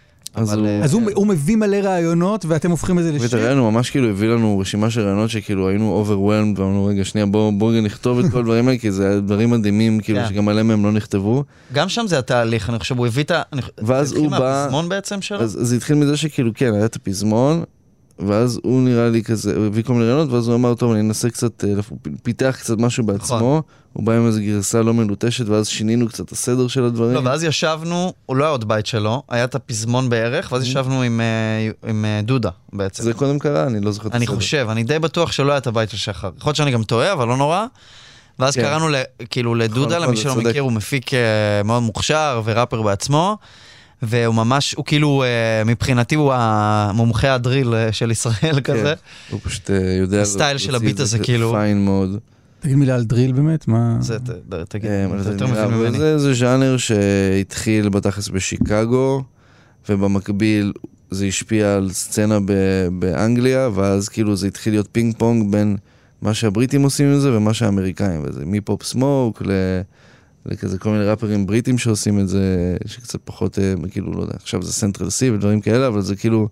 אז הוא מביא מלא רעיונות ואתם הופכים את זה לשיר? ותראה, הוא ממש כאילו הביא לנו רשימה של רעיונות שכאילו היינו overwhelmed ואמרנו רגע שנייה בואו נכתוב את כל דברים האלה כי זה דברים מדהימים כאילו שגם עליהם הם לא נכתבו. גם שם זה התהליך, אני חושב הוא הביא את ה... ואז הוא בא... מהפזמון בעצם שלו? אז זה התחיל מזה שכאילו כן היה את הפזמון ואז הוא נראה לי כזה, הוא הביא כל מיני רעיונות ואז הוא אמר טוב אני אנסה קצת, הוא פיתח קצת משהו בעצמו, הוא בא עם איזו גרסה לא מלוטשת ואז שינינו קצת הסדר של הדברים. לא, ואז ישבנו, הוא לא היה עוד בית שלו, היה את הפזמון בערך, ואז ישבנו עם, עם דודה בעצם. זה קודם קרה, אני לא זוכר את הסדר. אני חושב, אני די בטוח שלא היה את הבית של שחר. יכול להיות שאני גם טועה, אבל לא נורא. ואז קראנו כאילו לדודה, למי שלא מכיר, הוא מפיק מאוד מוכשר וראפר בעצמו. והוא ממש, הוא כאילו, מבחינתי הוא המומחה הדריל של ישראל כזה. הוא פשוט יודע... הסטייל של הביט הזה כאילו. פיין מאוד. תגיד מילה על דריל באמת, מה... זה, תגיד, זה יותר מבין ממני. זה ז'אנר שהתחיל בתכלס בשיקגו, ובמקביל זה השפיע על סצנה באנגליה, ואז כאילו זה התחיל להיות פינג פונג בין מה שהבריטים עושים עם זה ומה שהאמריקאים, וזה מפופ סמוק ל... לכזה כל מיני ראפרים בריטים שעושים את זה, שקצת פחות, כאילו, לא יודע, עכשיו זה סנטרל סי ודברים כאלה, אבל זה כאילו,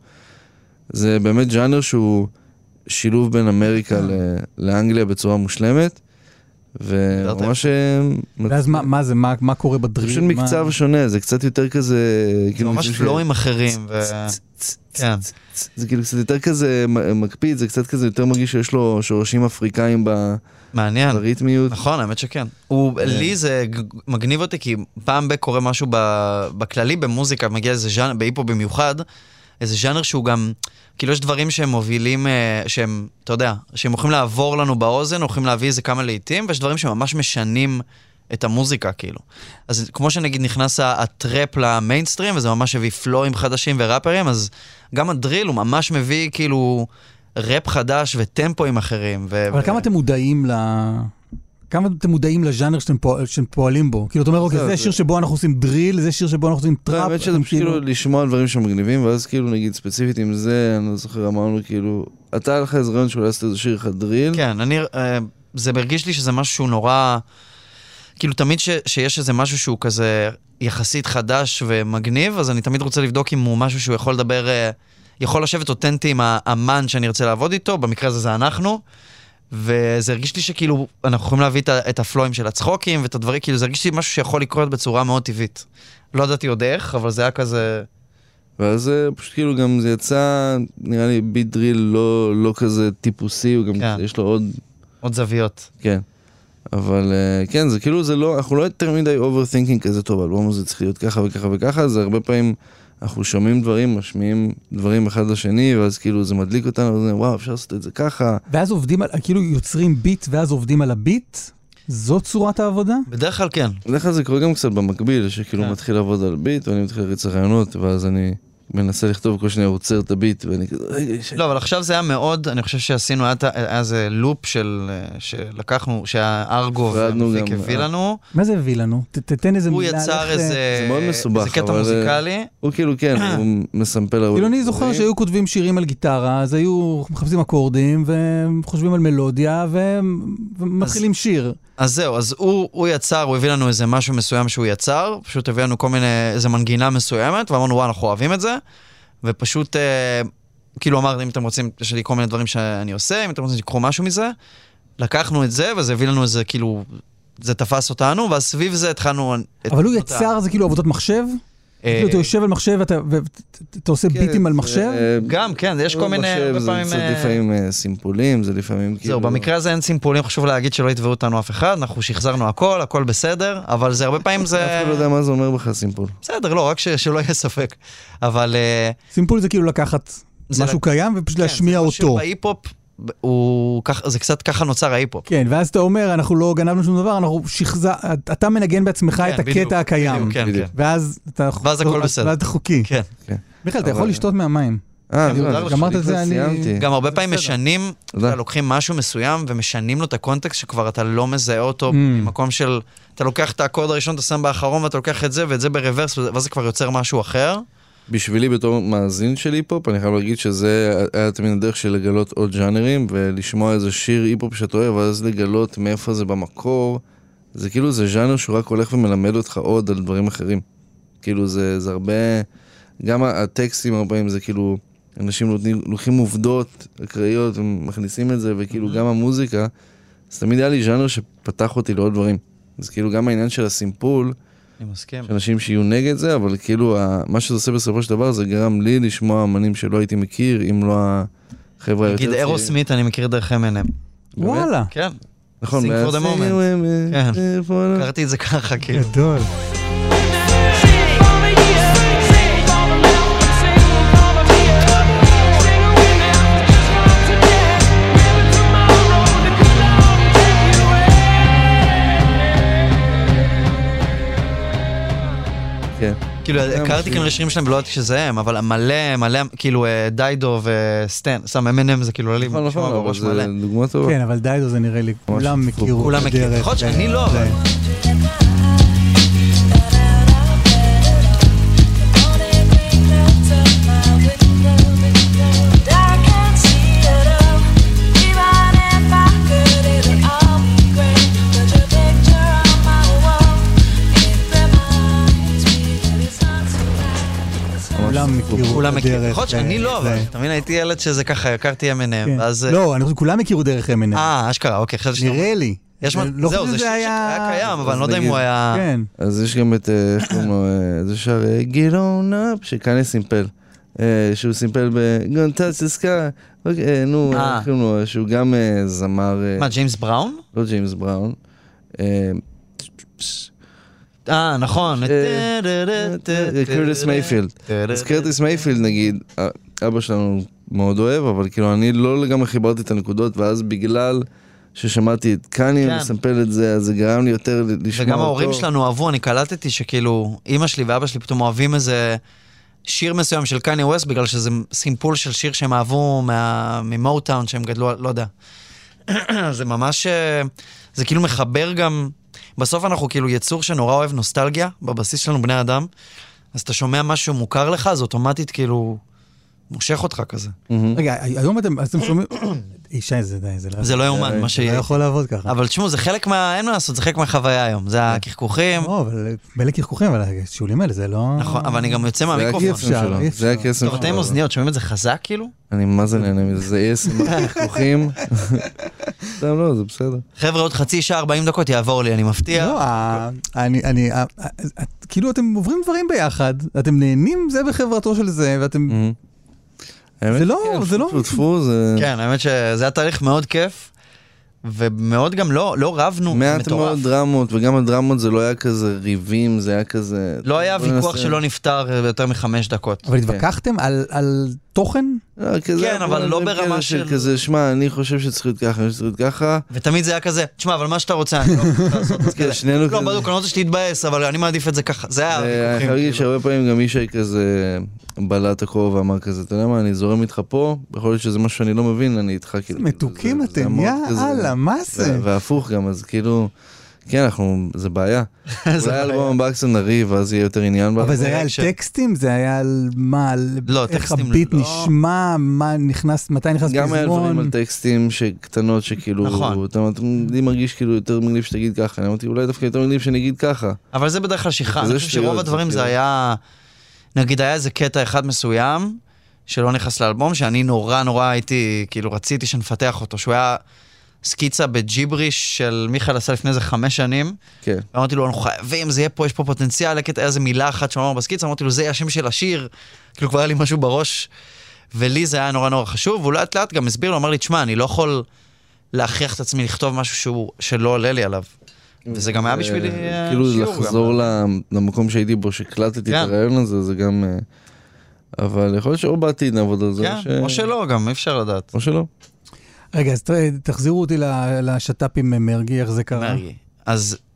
זה באמת ז'אנר שהוא שילוב בין אמריקה לאנגליה בצורה מושלמת, וממש... ואז מה זה, מה קורה בדריל? פשוט מקצב שונה, זה קצת יותר כזה... זה ממש פלואים אחרים, ו... כן. זה כאילו קצת יותר כזה מקפיד, זה קצת כזה יותר מרגיש שיש לו שורשים אפריקאים ב... מעניין. בריתמיות. נכון, האמת שכן. הוא, לי זה מגניב אותי, כי פעם בי קורה משהו בכללי, במוזיקה, מגיע איזה ז'אנר, בהיפו במיוחד, איזה ז'אנר שהוא גם, כאילו יש דברים שהם מובילים, שהם, אתה יודע, שהם יכולים לעבור לנו באוזן, יכולים להביא איזה כמה לעיתים, ויש דברים שממש משנים את המוזיקה, כאילו. אז כמו שנגיד נכנס הטראפ למיינסטרים, וזה ממש הביא פלואים חדשים וראפרים, אז גם הדריל הוא ממש מביא, כאילו... רפ חדש וטמפואים אחרים. אבל כמה אתם מודעים ל... כמה אתם מודעים לז'אנר שאתם פועלים בו? כאילו, אתה אומר, אוקיי, זה שיר שבו אנחנו עושים דריל, זה שיר שבו אנחנו עושים טראפ. האמת שזה כאילו לשמוע דברים שמגניבים, ואז כאילו נגיד ספציפית עם זה, אני לא זוכר, אמרנו כאילו, אתה לך איזה רעיון שאולי עשית איזה שיר אחד דריל? כן, אני, זה מרגיש לי שזה משהו שהוא נורא, כאילו תמיד שיש איזה משהו שהוא כזה יחסית חדש ומגניב, אז אני תמיד רוצה לבדוק אם הוא משהו שהוא יכול לדבר... יכול לשבת אותנטי עם האמן שאני רוצה לעבוד איתו, במקרה הזה זה אנחנו, וזה הרגיש לי שכאילו אנחנו יכולים להביא את הפלואים של הצחוקים ואת הדברים, כאילו זה הרגיש לי משהו שיכול לקרות בצורה מאוד טבעית. לא ידעתי עוד איך, אבל זה היה כזה... ואז פשוט כאילו גם זה יצא, נראה לי ביט דריל לא, לא כזה טיפוסי, הוא גם כן. יש לו עוד... עוד זוויות. כן. אבל כן, זה כאילו זה לא, אנחנו לא יותר מדי overthinking כזה טוב, אלבום הזה צריך להיות ככה וככה וככה, זה הרבה פעמים... אנחנו שומעים דברים, משמיעים דברים אחד לשני, ואז כאילו זה מדליק אותנו, וואו, אפשר לעשות את זה ככה. ואז עובדים, כאילו יוצרים ביט, ואז עובדים על הביט? זאת צורת העבודה? בדרך כלל כן. בדרך כלל זה קורה גם קצת במקביל, שכאילו מתחיל לעבוד על ביט, ואני מתחיל להריץ רעיונות, ואז אני מנסה לכתוב כל שניה, עוצר את הביט, ואני כזה, רגע, יש... לא, אבל עכשיו זה היה מאוד, אני חושב שעשינו, היה איזה לופ של, שלקחנו, שהארגו ומפיק הביא לנו. מה זה הביא לנו? תתן איזה מילה. הוא יצר איזה... זה מאוד מסובך, זה קטע מוזיקלי. הוא כאילו, כן, הוא מסמפל... כאילו אני זוכר שהיו כותבים שירים על גיטרה, אז היו מחפשים אקורדים, וחושבים על מלודיה, ומתחילים שיר. אז זהו, אז הוא, הוא יצר, הוא הביא לנו איזה משהו מסוים שהוא יצר, פשוט הביא לנו כל מיני, איזה מנגינה מסוימת, ואמרנו, וואו, אנחנו אוהבים את זה, ופשוט, אה, כאילו אמרנו, אם אתם רוצים, יש לי כל מיני דברים שאני עושה, אם אתם רוצים לקרוא משהו מזה, לקחנו את זה, וזה הביא לנו איזה, כאילו, זה תפס אותנו, ואז סביב זה התחלנו... אבל הוא יצר, זה כאילו עבודות מחשב? כאילו אתה יושב על מחשב ואתה עושה ביטים על מחשב? גם, כן, יש כל מיני... זה לפעמים סימפולים, זה לפעמים כאילו... זהו, במקרה הזה אין סימפולים, חשוב להגיד שלא יתבעו אותנו אף אחד, אנחנו שחזרנו הכל, הכל בסדר, אבל זה הרבה פעמים זה... אף אחד לא יודע מה זה אומר בכלל סימפול. בסדר, לא, רק שלא יהיה ספק. אבל... סימפול זה כאילו לקחת משהו קיים ופשוט להשמיע אותו. הוא כך, זה קצת ככה נוצר ההיפופ. כן, ואז אתה אומר, אנחנו לא גנבנו שום דבר, אנחנו שחזר, אתה מנגן בעצמך את הקטע הקיים. ואז אתה... ואז הכל בסדר. ואז אתה חוקי. כן. מיכאל, אתה יכול לשתות מהמים. אה, גמרת את זה, אני... גם הרבה פעמים משנים, לוקחים משהו מסוים ומשנים לו את הקונטקסט שכבר אתה לא מזהה אותו במקום של, אתה לוקח את האקורד הראשון, אתה שם באחרון ואתה לוקח את זה ואת זה ברוורס, ואז זה כבר יוצר משהו אחר. בשבילי בתור מאזין של היפ-הופ, אני חייב להגיד שזה היה תמיד הדרך של לגלות עוד ז'אנרים, ולשמוע איזה שיר היפ-הופ שאתה אוהב, ואז לגלות מאיפה זה במקור. זה כאילו, זה ז'אנר שהוא רק הולך ומלמד אותך עוד על דברים אחרים. כאילו, זה, זה הרבה... גם הטקסטים הרבה פעמים זה כאילו, אנשים לוקחים עובדות אקראיות, ומכניסים את זה, וכאילו גם המוזיקה, אז תמיד היה לי ז'אנר שפתח אותי לעוד דברים. אז כאילו גם העניין של הסימפול, שאנשים שיהיו נגד זה, אבל כאילו מה שזה עושה בסופו של דבר, זה גרם לי לשמוע אמנים שלא הייתי מכיר, אם לא החבר'ה יותר... נגיד אירו סמית, אני מכיר דרך אם אנד אם. וואלה. כן. נכון. Sing for the moment. כן. קראתי את זה ככה, כאילו. גדול. כאילו, קראתי כאן רשירים שלהם ולא יודעת שזה הם, אבל מלא, מלא, כאילו, דיידו וסטן, שם אם אנד אם זה כאילו לא לי משמע בראש מלא. דוגמה טובה. כן, אבל דיידו זה נראה לי, כולם מכירו. כולם מכירו. יכול להיות שאני לא, אבל... כולם מכירו. יכול להיות שאני לא, אבל תמיד הייתי ילד שזה ככה, הכרתי אם אנד אם, ואז... לא, אני חושב שכולם הכירו דרך אם אנד אם. אה, אשכרה, אוקיי. נראה לי. זהו, זה היה קיים, אבל אני לא יודע אם הוא היה... אז יש גם את, איך קוראים לו, זה שר Get on up, שכאן סימפל. שהוא סימפל ב-Gonna touch the sky. נו, איך קוראים לו, שהוא גם זמר... מה, ג'יימס בראון? לא ג'יימס בראון. אה, נכון. קרטיס מייפילד. אז קרטיס מייפילד, נגיד, אבא שלנו מאוד אוהב, אבל כאילו אני לא לגמרי חיברתי את הנקודות, ואז בגלל ששמעתי את קני מסמפל את זה, אז זה גרם לי יותר לשמוע אותו. וגם ההורים שלנו אהבו, אני קלטתי שכאילו, אמא שלי ואבא שלי פתאום אוהבים איזה שיר מסוים של קני ווסט, בגלל שזה סימפול של שיר שהם אהבו ממוטאון, שהם גדלו, לא יודע. זה ממש, זה כאילו מחבר גם... בסוף אנחנו כאילו יצור שנורא אוהב נוסטלגיה, בבסיס שלנו בני אדם, אז אתה שומע משהו מוכר לך, אז אוטומטית כאילו מושך אותך כזה. רגע, היום אתם שומעים... אישה, זה די, זה לא... זה לא יומן, מה שיהיה. זה לא יכול לעבוד ככה. אבל תשמעו, זה חלק מה... אין מה לעשות, זה חלק מהחוויה היום. זה הכחכוכים. לא, אבל מלא כחכוכים, אבל השולים האלה זה לא... נכון, אבל אני גם יוצא מהמיקרופון. זה היה קסם שלו. אתם עם אוזניות, שומעים את זה חזק כאילו? אני מה זה נהנה מזה, זה יהיה סמך כחוכים. סתם לא, זה בסדר. חבר'ה, עוד חצי שעה, ארבעים דקות יעבור לי, אני מבטיח. לא, אני... כאילו אתם עוברים דברים ביחד, אתם נהנים זה בחברתו של זה, ואתם... זה לא, זה לא... כן, האמת שזה היה תהליך מאוד כיף, ומאוד גם לא, לא רבנו, מעט מאוד דרמות, וגם הדרמות זה לא היה כזה ריבים, זה היה כזה... לא היה ויכוח שלא נפטר יותר מחמש דקות. אבל התווכחתם על תוכן? כן, אבל לא ברמה של... כזה, שמע, אני חושב שצריך להיות ככה, שצריך להיות ככה. ותמיד זה היה כזה, תשמע, אבל מה שאתה רוצה, אני לא רוצה לעשות את זה. שנינו כזה... לא, בדיוק, אני רוצה שתתבאס, אבל אני מעדיף את זה ככה. זה היה... אני חייב להגיד שהרבה פעמים גם מישהי כזה בלעת הכובע ואמר כזה, אתה יודע מה, אני זורם איתך פה, יכול להיות שזה משהו שאני לא מבין, אני איתך כאילו... מתוקים אתם, יאללה, מה זה? והפוך גם, אז כאילו... כן, אנחנו, זה בעיה. אולי אלבום הבקסון נריב, אז יהיה יותר עניין. אבל זה היה על טקסטים? זה היה על מה? איך הביט נשמע? מה נכנס, מתי נכנס פזמון? גם היה דברים על טקסטים קטנות שכאילו... נכון. אני מרגיש כאילו יותר מגניב שתגיד ככה. אני אמרתי, אולי דווקא יותר מגניב שנגיד ככה. אבל זה בדרך כלל שכחה. אני חושב שרוב הדברים זה היה... נגיד, היה איזה קטע אחד מסוים, שלא נכנס לאלבום, שאני נורא נורא הייתי, כאילו רציתי שנפתח אותו, שהוא היה סקיצה בג'יבריש של מיכאל עשה לפני איזה חמש שנים. כן. ואמרתי לו, אנחנו חייבים, זה יהיה פה, יש פה פוטנציאל, לקטע איזה מילה אחת שהוא אמר בסקיצה, אמרתי לו, זה יהיה השם של השיר, כאילו כבר היה לי משהו בראש, ולי זה היה נורא נורא חשוב, והוא לאט לאט גם הסביר לו, אמר לי, תשמע, אני לא יכול להכריח את עצמי לכתוב משהו שהוא, שלא עולה לי עליו. וזה גם היה בשבילי כאילו לחזור למקום שהייתי בו, שקלטתי את הרעיון הזה, זה גם... אבל יכול להיות שאו בעתיד נעבוד על זה. כן, או שלא גם, אי אפשר לדעת. או שלא. רגע, אז תחזירו אותי לשטאפ עם מרגי, איך זה קרה? מרגי. אז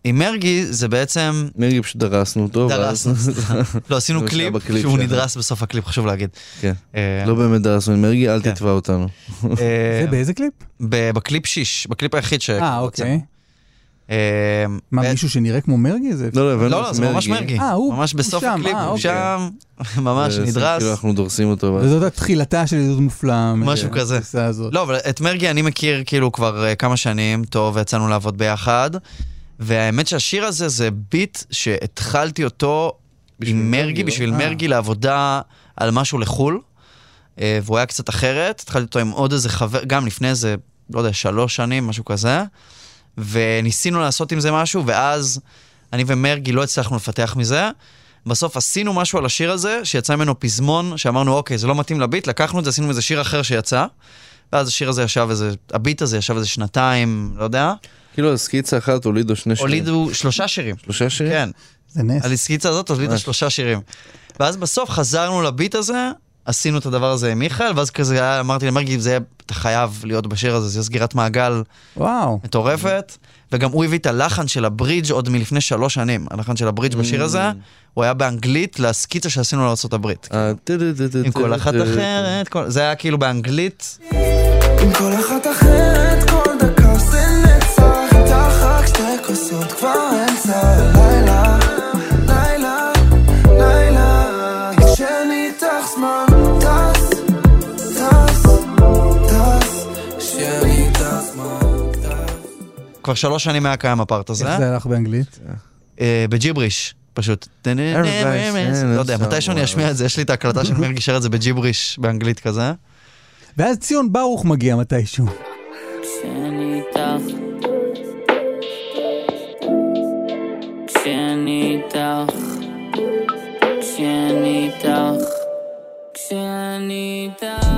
עם מרגי זה בעצם... מרגי פשוט דרסנו אותו. דרסנו. לא, עשינו קליפ שהוא נדרס בסוף הקליפ, חשוב להגיד. כן, לא באמת דרסנו עם מרגי, אל תתבע אותנו. זה באיזה קליפ? בקליפ שיש, בקליפ היחיד ש... אה, אוקיי. מה, מישהו שנראה כמו מרגי? לא, לא, לא, זה ממש מרגי. ממש בסוף הקליפ, הוא שם, ממש נדרס. אנחנו דורסים אותו. וזאת התחילתה של עדות מופלא. משהו כזה. לא, אבל את מרגי אני מכיר כאילו כבר כמה שנים טוב, ויצאנו לעבוד ביחד, והאמת שהשיר הזה זה ביט שהתחלתי אותו עם מרגי, בשביל מרגי לעבודה על משהו לחול, והוא היה קצת אחרת, התחלתי אותו עם עוד איזה חבר, גם לפני איזה, לא יודע, שלוש שנים, משהו כזה, וניסינו לעשות עם זה משהו, ואז אני ומרגי לא הצלחנו לפתח מזה. בסוף עשינו משהו על השיר הזה, שיצא ממנו פזמון, שאמרנו, אוקיי, זה לא מתאים לביט, לקחנו את זה, עשינו איזה שיר אחר שיצא, ואז השיר הזה ישב איזה, הביט הזה ישב איזה שנתיים, לא יודע. כאילו, הסקיצה אחת הולידו שני שירים. הולידו שלושה שירים. שלושה שירים? כן. זה נס. על הסקיצה הזאת הולידו שלושה שירים. ואז בסוף חזרנו לביט הזה, עשינו את הדבר הזה עם מיכאל, ואז כזה אמרתי למרגי, זה, אתה חייב להיות בשיר הזה, זה סגירת מעגל וואו. מטורפת, וגם הוא הביא את הלחן של הברידג' עוד מלפני שלוש שנים, הלחן של הברידג' בשיר הזה, הוא היה באנגלית לסקיצה שעשינו לארצות הברית. עם כל אחת אחרת, זה היה כאילו באנגלית. עם כל אחת אחרת, כל דקה זה נצח, איתך רק שתי כוסות כבר אמצע הלילה, לילה, לילה, כשאני איתך זמן טס, טס, טס, כשאני איתך זמן טס. כבר שלוש שנים היה קיים הפארט הזה. איך זה הלך באנגלית? בג'יבריש, פשוט. לא יודע, מתי שאני אשמיע את זה, יש לי את ההקלטה של מרגי שר את זה בג'יבריש, באנגלית כזה. ואז ציון ברוך מגיע מתישהו. כשאני איתך, כשאני איתך, כשאני איתך, כשאני איתך.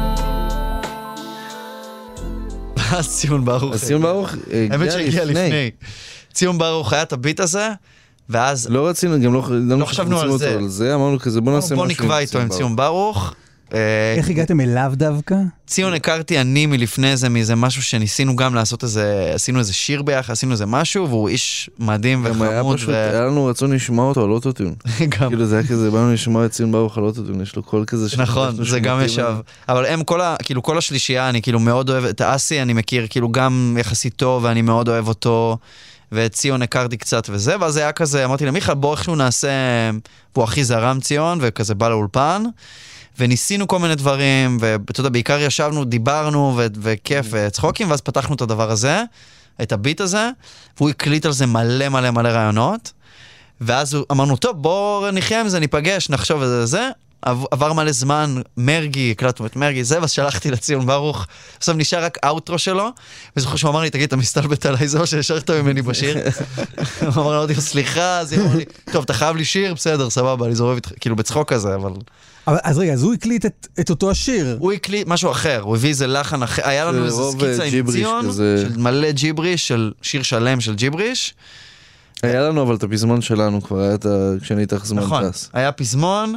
אז ציון ברוך. ציון ברוך הגיע לפני. ציון ברוך היה את הביט הזה, ואז... לא רצינו, גם לא חשבנו על זה. אמרנו כזה, בוא נעשה משהו. בוא נקבע איתו עם ציון ברוך. איך הגעתם אליו דווקא? ציון הכרתי אני מלפני זה, מאיזה משהו שניסינו גם לעשות איזה, עשינו איזה שיר ביחד, עשינו איזה משהו, והוא איש מדהים וחמוד. היה לנו רצון לשמוע אותו על אוטוטיון. כאילו זה היה כזה, באנו לשמוע את ציון ברוך על אוטוטיון, יש לו קול כזה. נכון, זה גם ישב. אבל הם כל ה, כאילו כל השלישייה, אני כאילו מאוד אוהב, את האסי אני מכיר, כאילו גם יחסית טוב, ואני מאוד אוהב אותו, ואת ציון הכרתי קצת וזה, ואז היה כזה, אמרתי למיכל, בוא איכשהו נעשה, והוא הכי זרם ציון, וכזה בא לאולפן. וניסינו כל מיני דברים, ואתה יודע, בעיקר ישבנו, דיברנו, ו- וכיף, וצחוקים, ואז פתחנו את הדבר הזה, את הביט הזה, והוא הקליט על זה מלא מלא מלא רעיונות, ואז אמרנו, טוב, בואו נחיה עם זה, ניפגש, נחשוב את זה, זה, עבר מלא זמן, מרגי, הקלטנו את מרגי, זה, ואז שלחתי לציון ברוך, עכשיו נשאר רק אאוטרו שלו, וזוכר שהוא אמר לי, תגיד, אתה מסתלבט עליי, זו שהשארת ממני בשיר, הוא אמר לי, סליחה, אז הוא אמר לי, טוב, אתה חייב לי שיר, בסדר, סבבה, אני זורב איתך, כאילו בצחוק כזה, אבל... אז רגע, אז הוא הקליט את, את אותו השיר. הוא הקליט משהו אחר, הוא הביא איזה לחן אחר, היה לנו איזה סקיצה עם ציון, של מלא ג'יבריש, של שיר שלם של ג'יבריש. היה לנו אבל את הפזמון שלנו כבר, היה את ה... כשאני איתך זמן נכון, טס. היה פזמון,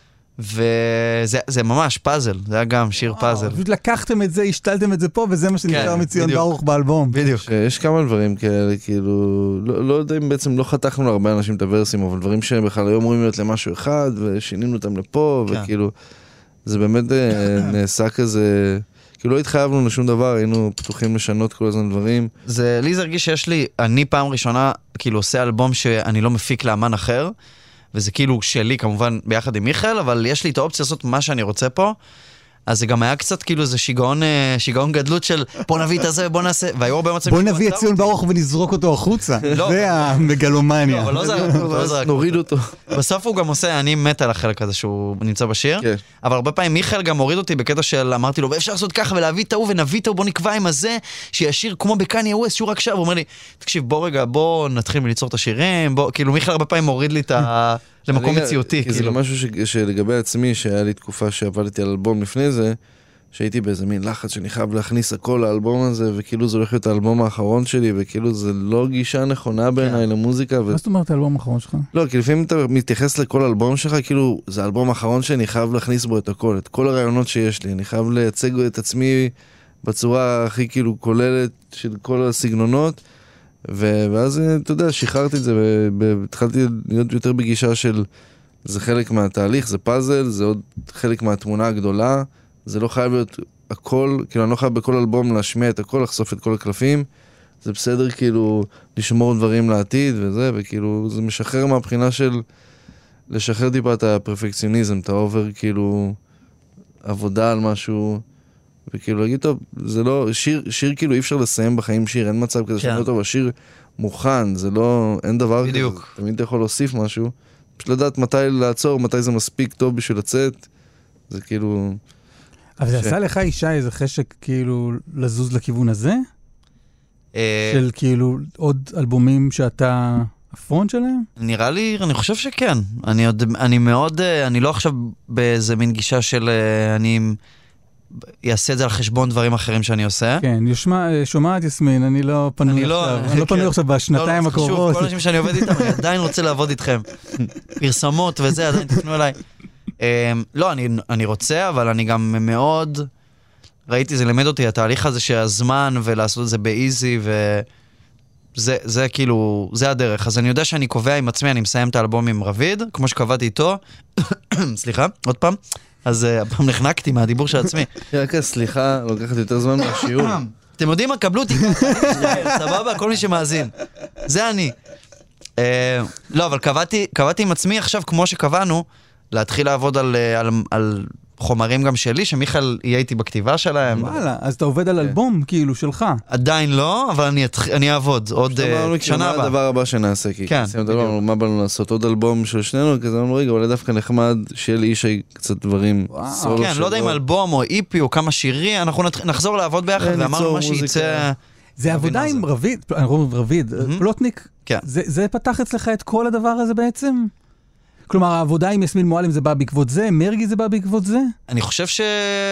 וזה ממש פאזל, זה היה גם שיר פאזל. פשוט לקחתם את זה, השתלתם את זה פה, וזה מה שנשאר מציון ברוך באלבום. בדיוק. יש כמה דברים כאלה, כאילו, לא יודע אם בעצם לא חתכנו להרבה אנשים את הוורסים, אבל דברים שבכלל היו אמורים להיות למשהו אחד, ושינינו אותם לפה, וכאילו, זה באמת נעשה כזה, כאילו לא התחייבנו לשום דבר, היינו פתוחים לשנות כל הזמן דברים. זה, לי זה הרגיש שיש לי, אני פעם ראשונה, כאילו עושה אלבום שאני לא מפיק לאמן אחר, וזה כאילו שלי כמובן ביחד עם מיכאל, אבל יש לי את האופציה לעשות מה שאני רוצה פה, אז זה גם היה קצת כאילו איזה שיגעון, שיגעון גדלות של בוא נביא את הזה ובוא נעשה, והיו הרבה מצבים... בוא נביא את ציון ברוך ונזרוק אותו החוצה, זה המגלומניה. לא, אבל לא זרק. נוריד אותו. בסוף הוא גם עושה, אני מת על החלק הזה שהוא נמצא בשיר, אבל הרבה פעמים מיכאל גם הוריד אותי בקטע של, אמרתי לו, ואפשר לעשות ככה ולהביא את ההוא ונביא את ההוא, בוא נקבע עם הזה, שישיר כמו בקניה ווסט, שהוא רק שר, הוא אומר לי, תקשיב, בוא רגע, בוא נתחיל מליצור את השירים, בוא, כאילו מיכאל הרבה פעמים הוריד לי את ה... למקום מציאותי, כאילו. זה משהו שלגבי עצמי, שהיה לי תקופה שעבדתי על אלבום לפני זה, שהייתי באיזה מין לחץ שאני חייב להכניס הכל לאלבום הזה, וכאילו זה הולך להיות האלבום האחרון שלי, וכאילו זה לא גישה נכונה בעיניי למוזיקה. מה זאת אומרת האלבום האחרון שלך? לא, כי לפעמים אתה מתייחס לכל אלבום שלך, כאילו זה האלבום האחרון שאני חייב להכניס בו את הכל, את כל הרעיונות שיש לי, אני חייב לייצג את עצמי בצורה הכי כאילו כוללת של כל הסגנונות, ואז, אתה יודע, שחררתי את זה, והתחלתי להיות יותר בגישה של, זה חלק מהתהליך, זה פאזל, זה עוד חלק מהתמונה הגדולה, זה לא חייב להיות הכל, כאילו אני לא חייב בכל אלבום להשמיע את הכל, לחשוף את כל הקלפים, זה בסדר כאילו לשמור דברים לעתיד וזה, וכאילו זה משחרר מהבחינה של לשחרר טיפה את הפרפקציוניזם, את האובר כאילו עבודה על משהו, וכאילו להגיד טוב, זה לא, שיר, שיר כאילו אי אפשר לסיים בחיים שיר, אין מצב כזה שאומר טוב, השיר מוכן, זה לא, אין דבר בדיוק. כזה, תמיד אתה יכול להוסיף משהו, פשוט לדעת מתי לעצור, מתי זה מספיק טוב בשביל לצאת, זה כאילו... אבל זה עשה לך אישה איזה חשק כאילו לזוז לכיוון הזה? של כאילו עוד אלבומים שאתה הפרונט שלהם? נראה לי, אני חושב שכן. אני עוד, אני מאוד, אני לא עכשיו באיזה מין גישה של אני אעשה את זה על חשבון דברים אחרים שאני עושה. כן, שומעת יסמין, אני לא פנוי עכשיו. אני לא פנוי עכשיו בשנתיים הקרובות. כל אנשים שאני עובד איתם, אני עדיין רוצה לעבוד איתכם. פרסמות וזה, עדיין תפנו אליי. לא, אני, אני רוצה, אבל אני גם מאוד, ראיתי, זה למד אותי, התהליך הזה שהזמן ולעשות את זה באיזי, וזה, זה כאילו, זה הדרך. אז אני יודע שאני קובע עם עצמי, אני מסיים את האלבום עם רביד, כמו שקבעתי איתו, סליחה, עוד פעם, אז הפעם נחנקתי מהדיבור של עצמי. רק סליחה, לוקחת יותר זמן מהשיעור. אתם יודעים מה? קבלו אותי, סבבה, כל מי שמאזין. זה אני. לא, אבל קבעתי, קבעתי עם עצמי עכשיו, כמו שקבענו, להתחיל לעבוד על, על, על חומרים גם שלי, שמיכל יהיה איתי בכתיבה שלהם. וואלה, אז אתה עובד על אלבום כאילו שלך. עדיין לא, אבל אני, אני אעבוד עוד שנה הבאה. מה הדבר הבא שנעשה? כי מה באנו לעשות? עוד אלבום של שנינו, כזה אמרנו רגע, אבל דווקא נחמד שיהיה לי איש קצת דברים. כן, לא יודע אם אלבום או איפי או כמה שירי, אנחנו נחזור לעבוד ביחד, ואמרנו מה שיצא... זה עבודה עם רביד, רביד, פלוטניק, זה פתח אצלך את כל הדבר הזה בעצם? כלומר, העבודה עם יסמין מועלם זה בא בעקבות זה? מרגי זה בא בעקבות זה? אני חושב ש...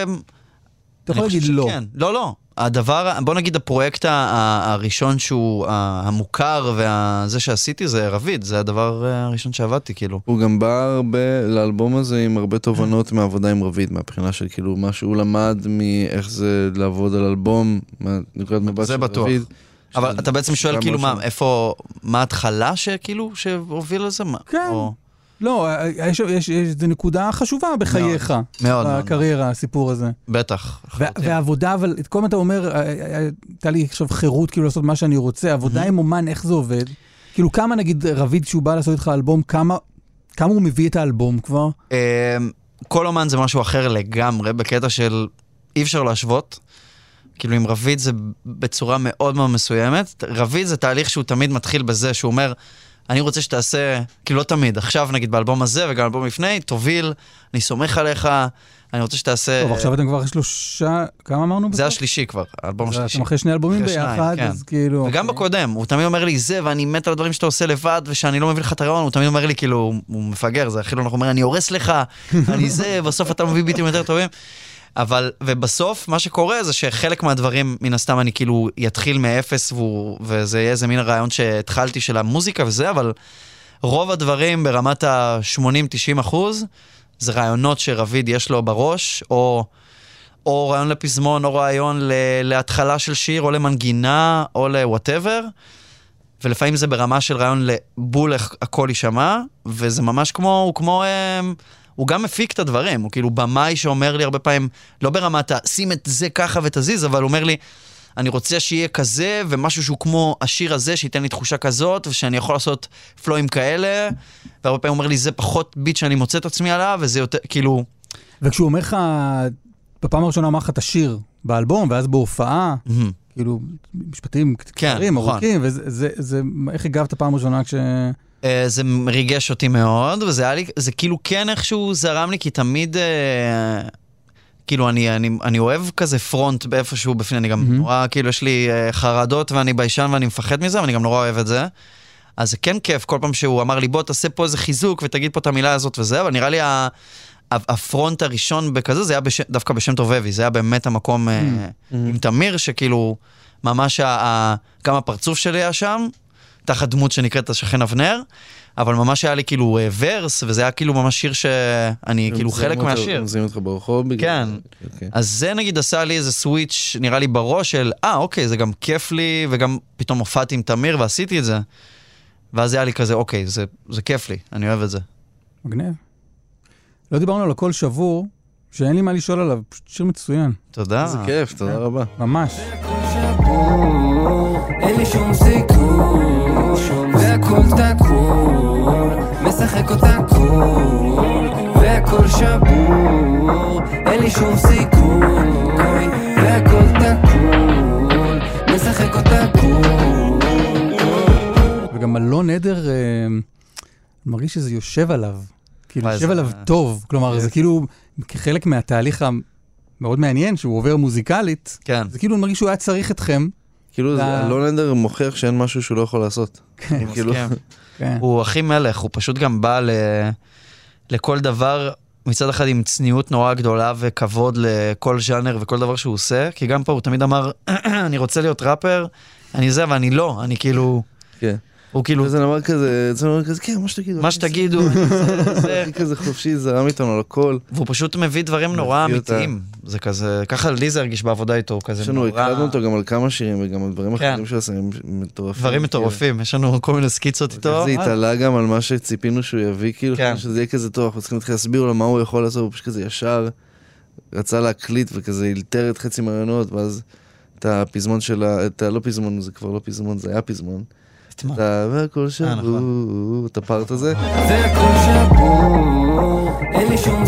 אתה יכול להגיד לא. לא, לא. הדבר, בוא נגיד הפרויקט הראשון שהוא המוכר וזה שעשיתי זה רביד, זה הדבר הראשון שעבדתי כאילו. הוא גם בא הרבה לאלבום הזה עם הרבה תובנות מהעבודה עם רביד, מהבחינה של כאילו מה שהוא למד מאיך זה לעבוד על אלבום, נקודת מבט של רביד. אבל אתה בעצם שואל כאילו מה, איפה, מה ההתחלה שכאילו, שהוביל לזה? כן. לא, יש, יש, יש, זה נקודה חשובה בחייך. מאוד, בקריירה, מאוד. הסיפור הזה. בטח. והעבודה, אבל את כל מה אתה אומר, הייתה לי עכשיו חירות כאילו לעשות מה שאני רוצה, עבודה עם אומן, איך זה עובד? כאילו כמה נגיד רביד שהוא בא לעשות איתך אלבום, כמה, כמה הוא מביא את האלבום כבר? כל אומן זה משהו אחר לגמרי, בקטע של אי אפשר להשוות. כאילו עם רביד זה בצורה מאוד מאוד מסוימת. רביד זה תהליך שהוא תמיד מתחיל בזה, שהוא אומר, אני רוצה שתעשה, כאילו לא תמיד, עכשיו נגיד באלבום הזה וגם באלבום לפני, תוביל, אני סומך עליך, אני רוצה שתעשה... טוב, עכשיו אתם כבר שלושה, כמה אמרנו? זה השלישי כבר, האלבום השלישי. אתם אחרי שני אלבומים ביחד, אז כאילו... וגם בקודם, הוא תמיד אומר לי זה, ואני מת על הדברים שאתה עושה לבד, ושאני לא מביא לך את הרעיון, הוא תמיד אומר לי כאילו, הוא מפגר, זה כאילו אנחנו אומרים, אני הורס לך, אני זה, בסוף אתה מביא ביטים יותר טובים. אבל, ובסוף, מה שקורה זה שחלק מהדברים, מן הסתם, אני כאילו יתחיל מאפס, וזה יהיה איזה מין הרעיון שהתחלתי של המוזיקה וזה, אבל רוב הדברים ברמת ה-שמונים תשעים אחוז, זה רעיונות שרביד יש לו בראש, או, או רעיון לפזמון, או רעיון להתחלה של שיר, או למנגינה, או ל-whatever, ולפעמים זה ברמה של רעיון לבול הכל יישמע, וזה ממש כמו, הוא כמו... הוא גם מפיק את הדברים, הוא כאילו במאי שאומר לי הרבה פעמים, לא ברמת, שים את זה ככה ותזיז, אבל הוא אומר לי, אני רוצה שיהיה כזה, ומשהו שהוא כמו השיר הזה, שייתן לי תחושה כזאת, ושאני יכול לעשות פלואים כאלה, והרבה פעמים הוא אומר לי, זה פחות ביט שאני מוצא את עצמי עליו, וזה יותר, כאילו... וכשהוא אומר לך, בפעם הראשונה אמר לך את השיר באלבום, ואז בהופעה, כאילו, משפטים קצרים, ארוכים, וזה, איך הגבת פעם ראשונה כש... זה מריגש אותי מאוד, וזה היה לי, זה כאילו כן איכשהו זרם לי, כי תמיד, כאילו אני, אני, אני אוהב כזה פרונט באיפשהו בפני, אני גם נורא, כאילו יש לי חרדות ואני ביישן ואני מפחד מזה, ואני גם נורא אוהב את זה. אז זה כן כיף, כל פעם שהוא אמר לי, בוא תעשה פה איזה חיזוק ותגיד פה את המילה הזאת וזה, אבל נראה לי הפרונט הראשון בכזה, זה היה דווקא בשם טוב אבי, זה היה באמת המקום עם תמיר, שכאילו ממש גם הפרצוף שלי היה שם, תחת דמות שנקראת השכן אבנר, אבל ממש היה לי כאילו ורס, וזה היה כאילו ממש שיר שאני כאילו חלק מהשיר. מזים אותך ברחוב? כן. אז זה נגיד עשה לי איזה סוויץ' נראה לי בראש של, אה אוקיי, זה גם כיף לי, וגם פתאום הופעתי עם תמיר ועשיתי את זה. ואז היה לי כזה, אוקיי, זה, זה כיף לי, אני אוהב את זה. מגניב. לא דיברנו על הכל שבור, שאין לי מה לשאול עליו, פשוט שיר מצוין. תודה. זה כיף, תודה רבה. ממש. אין לי שום סיכוי, והכל תקול, משחק אותה קול, והכל שבור, אין לי שום סיכוי, והכל תקול, משחק אותה קול. וגם הלא נדר, מרגיש שזה יושב עליו, כאילו יושב עליו טוב, כלומר זה כאילו כחלק מהתהליך המאוד מעניין שהוא עובר מוזיקלית, זה כאילו מרגיש שהוא היה צריך אתכם, כאילו הלא נדר מוכיח שאין משהו שהוא לא יכול לעשות. הוא הכי מלך, הוא פשוט גם בא לכל דבר, מצד אחד עם צניעות נורא גדולה וכבוד לכל ז'אנר וכל דבר שהוא עושה, כי גם פה הוא תמיד אמר, אני רוצה להיות ראפר, אני זה ואני לא, אני כאילו... כן. הוא כאילו... זה נאמר כזה, זה נאמר כזה, כן, מה שתגידו. מה שתגידו. זה כזה חופשי, זרם איתנו על הכל. והוא פשוט מביא דברים נורא אמיתיים. זה כזה, ככה לי זה הרגיש בעבודה איתו, כזה נורא... יש לנו, הקלטנו אותו גם על כמה שירים, וגם על דברים אחרים שעושים מטורפים. דברים מטורפים, יש לנו כל מיני סקיצות איתו. זה התעלה גם על מה שציפינו שהוא יביא, כאילו, שזה יהיה כזה טוב, אנחנו צריכים להתחיל להסביר לו מה הוא יכול לעשות, הוא פשוט כזה ישר רצה להקליט וכזה ילתר את חצי מהרעיונות, ואז את הפזמון שלה, את הלא פזמון, זה כבר לא פזמון, זה היה פזמון. והכל שבור, את הפארט הזה. והכל שבור, אין לי שום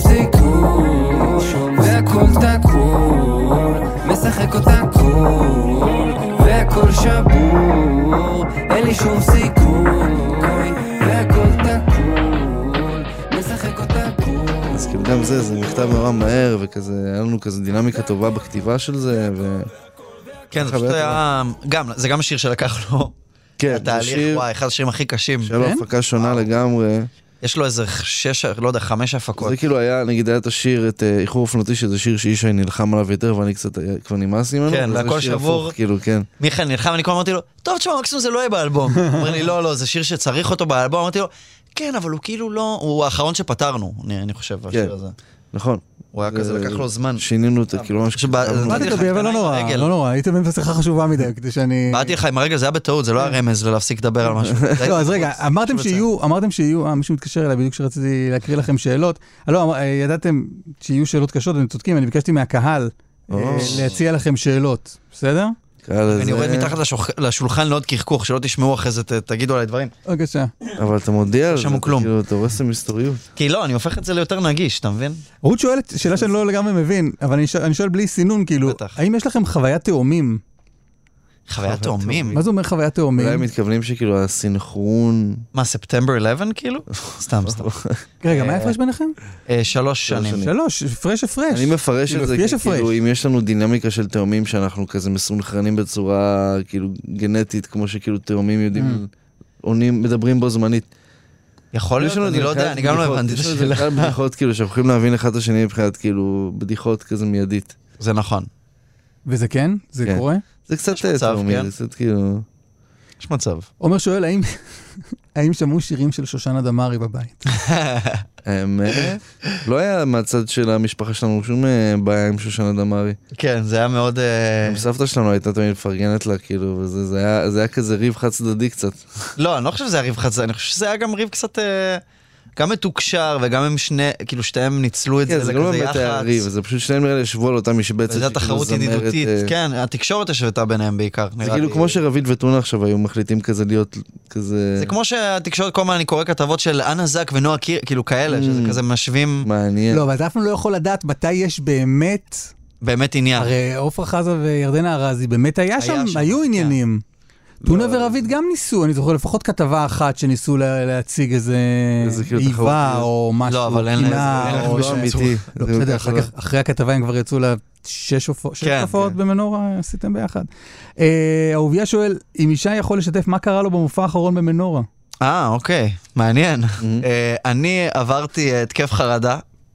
סיכוי, והכל תקול, משחק אותה קול, והכל שבור, אין לי שום סיכוי, והכל תקול, משחק אותה קול. אז כאילו גם זה, זה נכתב נורא מהר, וכזה, היה לנו כזה דינמיקה טובה בכתיבה של זה, ו... כן, זה פשוט היה... גם, זה גם השיר שלקח לו. כן, התהליך, וואי, אחד השירים הכי קשים. שהיה לו הפקה שונה לגמרי. יש לו איזה שש, לא יודע, חמש הפקות. זה כאילו היה, נגיד, היה את השיר, את איחור אופנותי, שזה שיר שאישי נלחם עליו יותר, ואני קצת כבר נמאס ממנו. כן, והכל שבור. כאילו, כן. מיכאל נלחם, אני כבר אמרתי לו, טוב, תשמע, מקסימום זה לא יהיה באלבום. הוא אומר לי, לא, לא, זה שיר שצריך אותו באלבום. אמרתי לו, כן, אבל הוא כאילו לא, הוא האחרון שפתרנו, אני חושב, השיר הזה. נכון. הוא היה כזה, לקח לו זמן. שינינו את כאילו משהו. באתי לך, אבל לא נורא, לא נורא, הייתם באמצע שיחה חשובה מדי, כדי שאני... באתי לך עם הרגל, זה היה בטעות, זה לא הרמז להפסיק לדבר על משהו. לא, אז רגע, אמרתם שיהיו, אמרתם שיהיו, אה, מישהו מתקשר אליי, בדיוק שרציתי להקריא לכם שאלות. לא, ידעתם שיהיו שאלות קשות, אתם צודקים, אני ביקשתי מהקהל להציע לכם שאלות, בסדר? אני יורד מתחת לשולחן לעוד קרקוך, שלא תשמעו אחרי זה, תגידו עליי דברים. בבקשה. אבל אתה מודיע על זה, אתה רואה שם היסטוריות. כי לא, אני הופך את זה ליותר נגיש, אתה מבין? רות שואלת, שאלה שאני לא לגמרי מבין, אבל אני שואל בלי סינון, כאילו, האם יש לכם חוויית תאומים? חוויית תאומים? מה זה אומר חוויית תאומים? אולי מתכוונים שכאילו הסינכרון... מה, ספטמבר אחת עשר כאילו? סתם, סתם. רגע, מה ההפרש ביניכם? שלוש שנים. שלוש, הפרש הפרש. אני מפרש את זה, כאילו, אם יש לנו דינמיקה של תאומים שאנחנו כזה מסונכרנים בצורה, כאילו, גנטית, כמו שכאילו תאומים יודעים, עונים, מדברים בו זמנית. יכול להיות, אני לא יודע, אני גם לא הבנתי את השאלה. יש לנו בדיחות, כאילו, שאנחנו יכולים להבין אחד את השני מבחינת, כאילו, בדיחות כזה מיידית. זה נכון. וזה כן? זה קורה? זה קצת תאומי, זה קצת כאילו... יש מצב. עומר שואל, האם שמעו שירים של שושנה דמארי בבית? לא היה מהצד של המשפחה שלנו שום בעיה עם שושנה דמארי. כן, זה היה מאוד... סבתא שלנו הייתה תמיד מפרגנת לה, כאילו, וזה היה כזה ריב חד צדדי קצת. לא, אני לא חושב שזה היה ריב חד צדדי, אני חושב שזה היה גם ריב קצת... גם מתוקשר, וגם הם שני, כאילו שתיהם ניצלו את זה לכזה יחד. כן, זה לא באמת היה ריב, זה פשוט שניהם נראה ישבו על אותה משבצת. זה התחרות ידידותית, כן, התקשורת השוותה ביניהם בעיקר. זה כאילו כמו שרביד וטונה עכשיו היו מחליטים כזה להיות כזה... זה כמו שהתקשורת, כל מה אני קורא כתבות של אנה זק ונועה קיר, כאילו כאלה, שזה כזה משווים... מעניין. לא, אבל אתה אף פעם לא יכול לדעת מתי יש באמת... באמת עניין. הרי עופרה חזה וירדנה ארזי, באמת היה שם, היו עניינים. טונה ורביד גם ניסו, אני זוכר לפחות כתבה אחת שניסו להציג איזה איבה או משהו, לא, אבל אין לזה אמיתי. בסדר, אחרי הכתבה הם כבר יצאו לשש הופעות במנורה, עשיתם ביחד. אהוביה שואל, אם אישה יכול לשתף מה קרה לו במופע האחרון במנורה? אה, אוקיי, מעניין. אני עברתי התקף חרדה,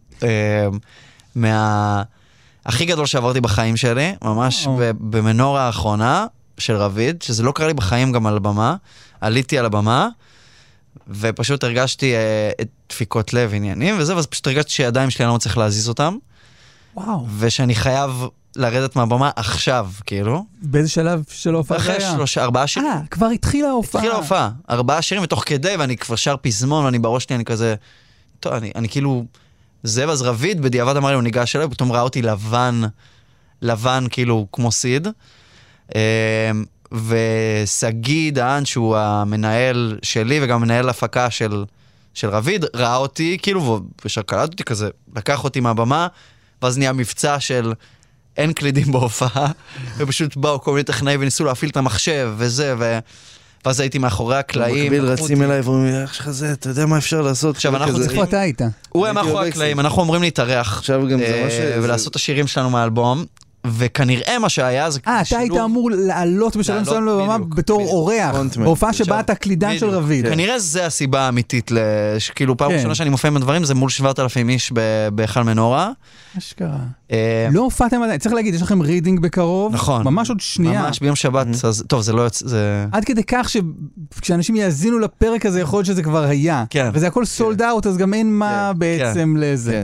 מה... הכי גדול שעברתי בחיים שלי, ממש במנורה האחרונה, של רביד, שזה לא קרה לי בחיים גם על במה, עליתי על הבמה, ופשוט הרגשתי אה, את דפיקות לב עניינים, וזה, ואז פשוט הרגשתי שהידיים שלי אני לא צריך להזיז אותם. וואו. ושאני חייב לרדת מהבמה עכשיו, כאילו. באיזה שלב של ההופעה אחרי היה? שלושה, ארבעה שירים. אה, כבר התחילה ההופעה. התחילה ההופעה. ארבעה שירים, ותוך כדי, ואני כבר שר פזמון, ואני בראש שלי, אני כזה, טוב, אני, אני כאילו, זה, ואז רביד, בדיעבד אמר לי, הוא ניגש אליי, פתאום ראה אותי לבן, לבן, כאילו, כמו סיד. וסגי דהן, שהוא המנהל שלי, וגם מנהל הפקה של, של רביד, ראה אותי, כאילו, ושקלט אותי כזה, לקח אותי מהבמה, ואז נהיה מבצע של אין קלידים בהופעה, ופשוט באו כל מיני טכנאים וניסו להפעיל את המחשב וזה, ו... ואז הייתי מאחורי הקלעים. במקביל רצים אליי ואומרים, איך שלך זה, אתה יודע מה אפשר לעשות? עכשיו אנחנו איפה אתה היית? הוא היה מאחורי הקלעים, אנחנו אומרים להתארח, ולעשות את השירים שלנו מהאלבום, וכנראה מה שהיה זה... אה, אתה היית אמור לעלות בשלם שלנו לבמה בתור אורח, בהופעה שבה אתה קלידן של רביד. כנראה זה הסיבה האמיתית, כאילו פעם ראשונה שאני מופיע עם הדברים, זה מול שבעת אלפים איש בהיכל מנורה. אשכרה. לא הופעתם עדיין, צריך להגיד, יש לכם רידינג בקרוב. נכון. ממש עוד שנייה. ממש ביום שבת, טוב, זה לא יוצא... עד כדי כך שכשאנשים יאזינו לפרק הזה, יכול להיות שזה כבר היה. כן. וזה הכל סולד אאוט, אז גם אין מה בעצם לזה.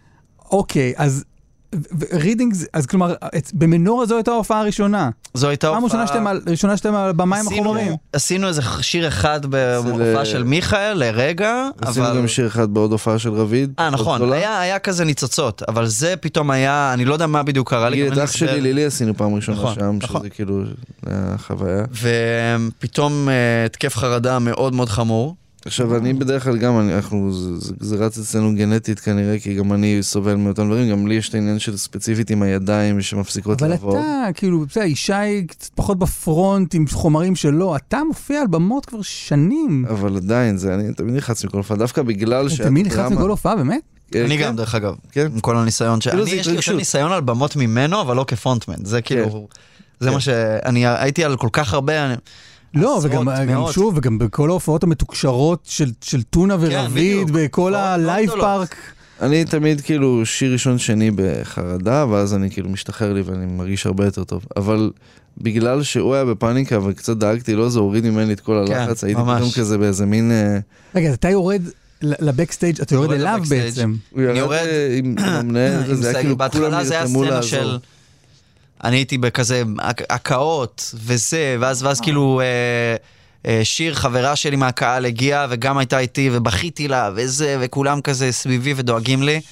אוקיי, אז... רידינג, אז כלומר, במנורה זו הייתה ההופעה הראשונה. זו הייתה הופעה... פעם ראשונה שאתם על במה עם החומרים. עשינו איזה שיר אחד בהופעה של מיכאל, לרגע, אבל... עשינו גם שיר אחד בעוד הופעה של רביד. אה, נכון, היה כזה ניצוצות, אבל זה פתאום היה, אני לא יודע מה בדיוק קרה לי. את אח שלי לילי עשינו פעם ראשונה שם, שזה כאילו חוויה. ופתאום התקף חרדה מאוד מאוד חמור. עכשיו, אני בדרך כלל גם, אנחנו, זה רץ אצלנו גנטית כנראה, כי גם אני סובל מאותם דברים, גם לי יש את העניין של ספציפית עם הידיים שמפסיקות לעבוד. אבל אתה, כאילו, אישה היא קצת פחות בפרונט עם חומרים שלו, אתה מופיע על במות כבר שנים. אבל עדיין, זה, אני תמיד נחץ מכל הופעה, דווקא בגלל ש... תמיד נחץ מכל הופעה, באמת? אני גם, דרך אגב, עם כל הניסיון ש... אני יש לי יותר ניסיון על במות ממנו, אבל לא כפרונטמן, זה כאילו, זה מה שאני הייתי על כל כך הרבה... לא, וגם שוב, וגם בכל ההופעות המתוקשרות של טונה ורביד, בכל הלייב פארק. אני תמיד כאילו שיר ראשון שני בחרדה, ואז אני כאילו משתחרר לי ואני מרגיש הרבה יותר טוב. אבל בגלל שהוא היה בפאניקה וקצת דאגתי לו, זה הוריד ממני את כל הלחץ, הייתי פתאום כזה באיזה מין... רגע, אז אתה יורד לבקסטייג', אתה יורד אליו בעצם. אני יורד עם המנהל, זה היה כאילו כולם נרתמו לעזור. אני הייתי בכזה הקאות וזה, ואז, ואז כאילו אה, אה, שיר חברה שלי מהקהל הגיעה, וגם הייתה איתי, ובכיתי לה, וזה, וכולם כזה סביבי ודואגים לי.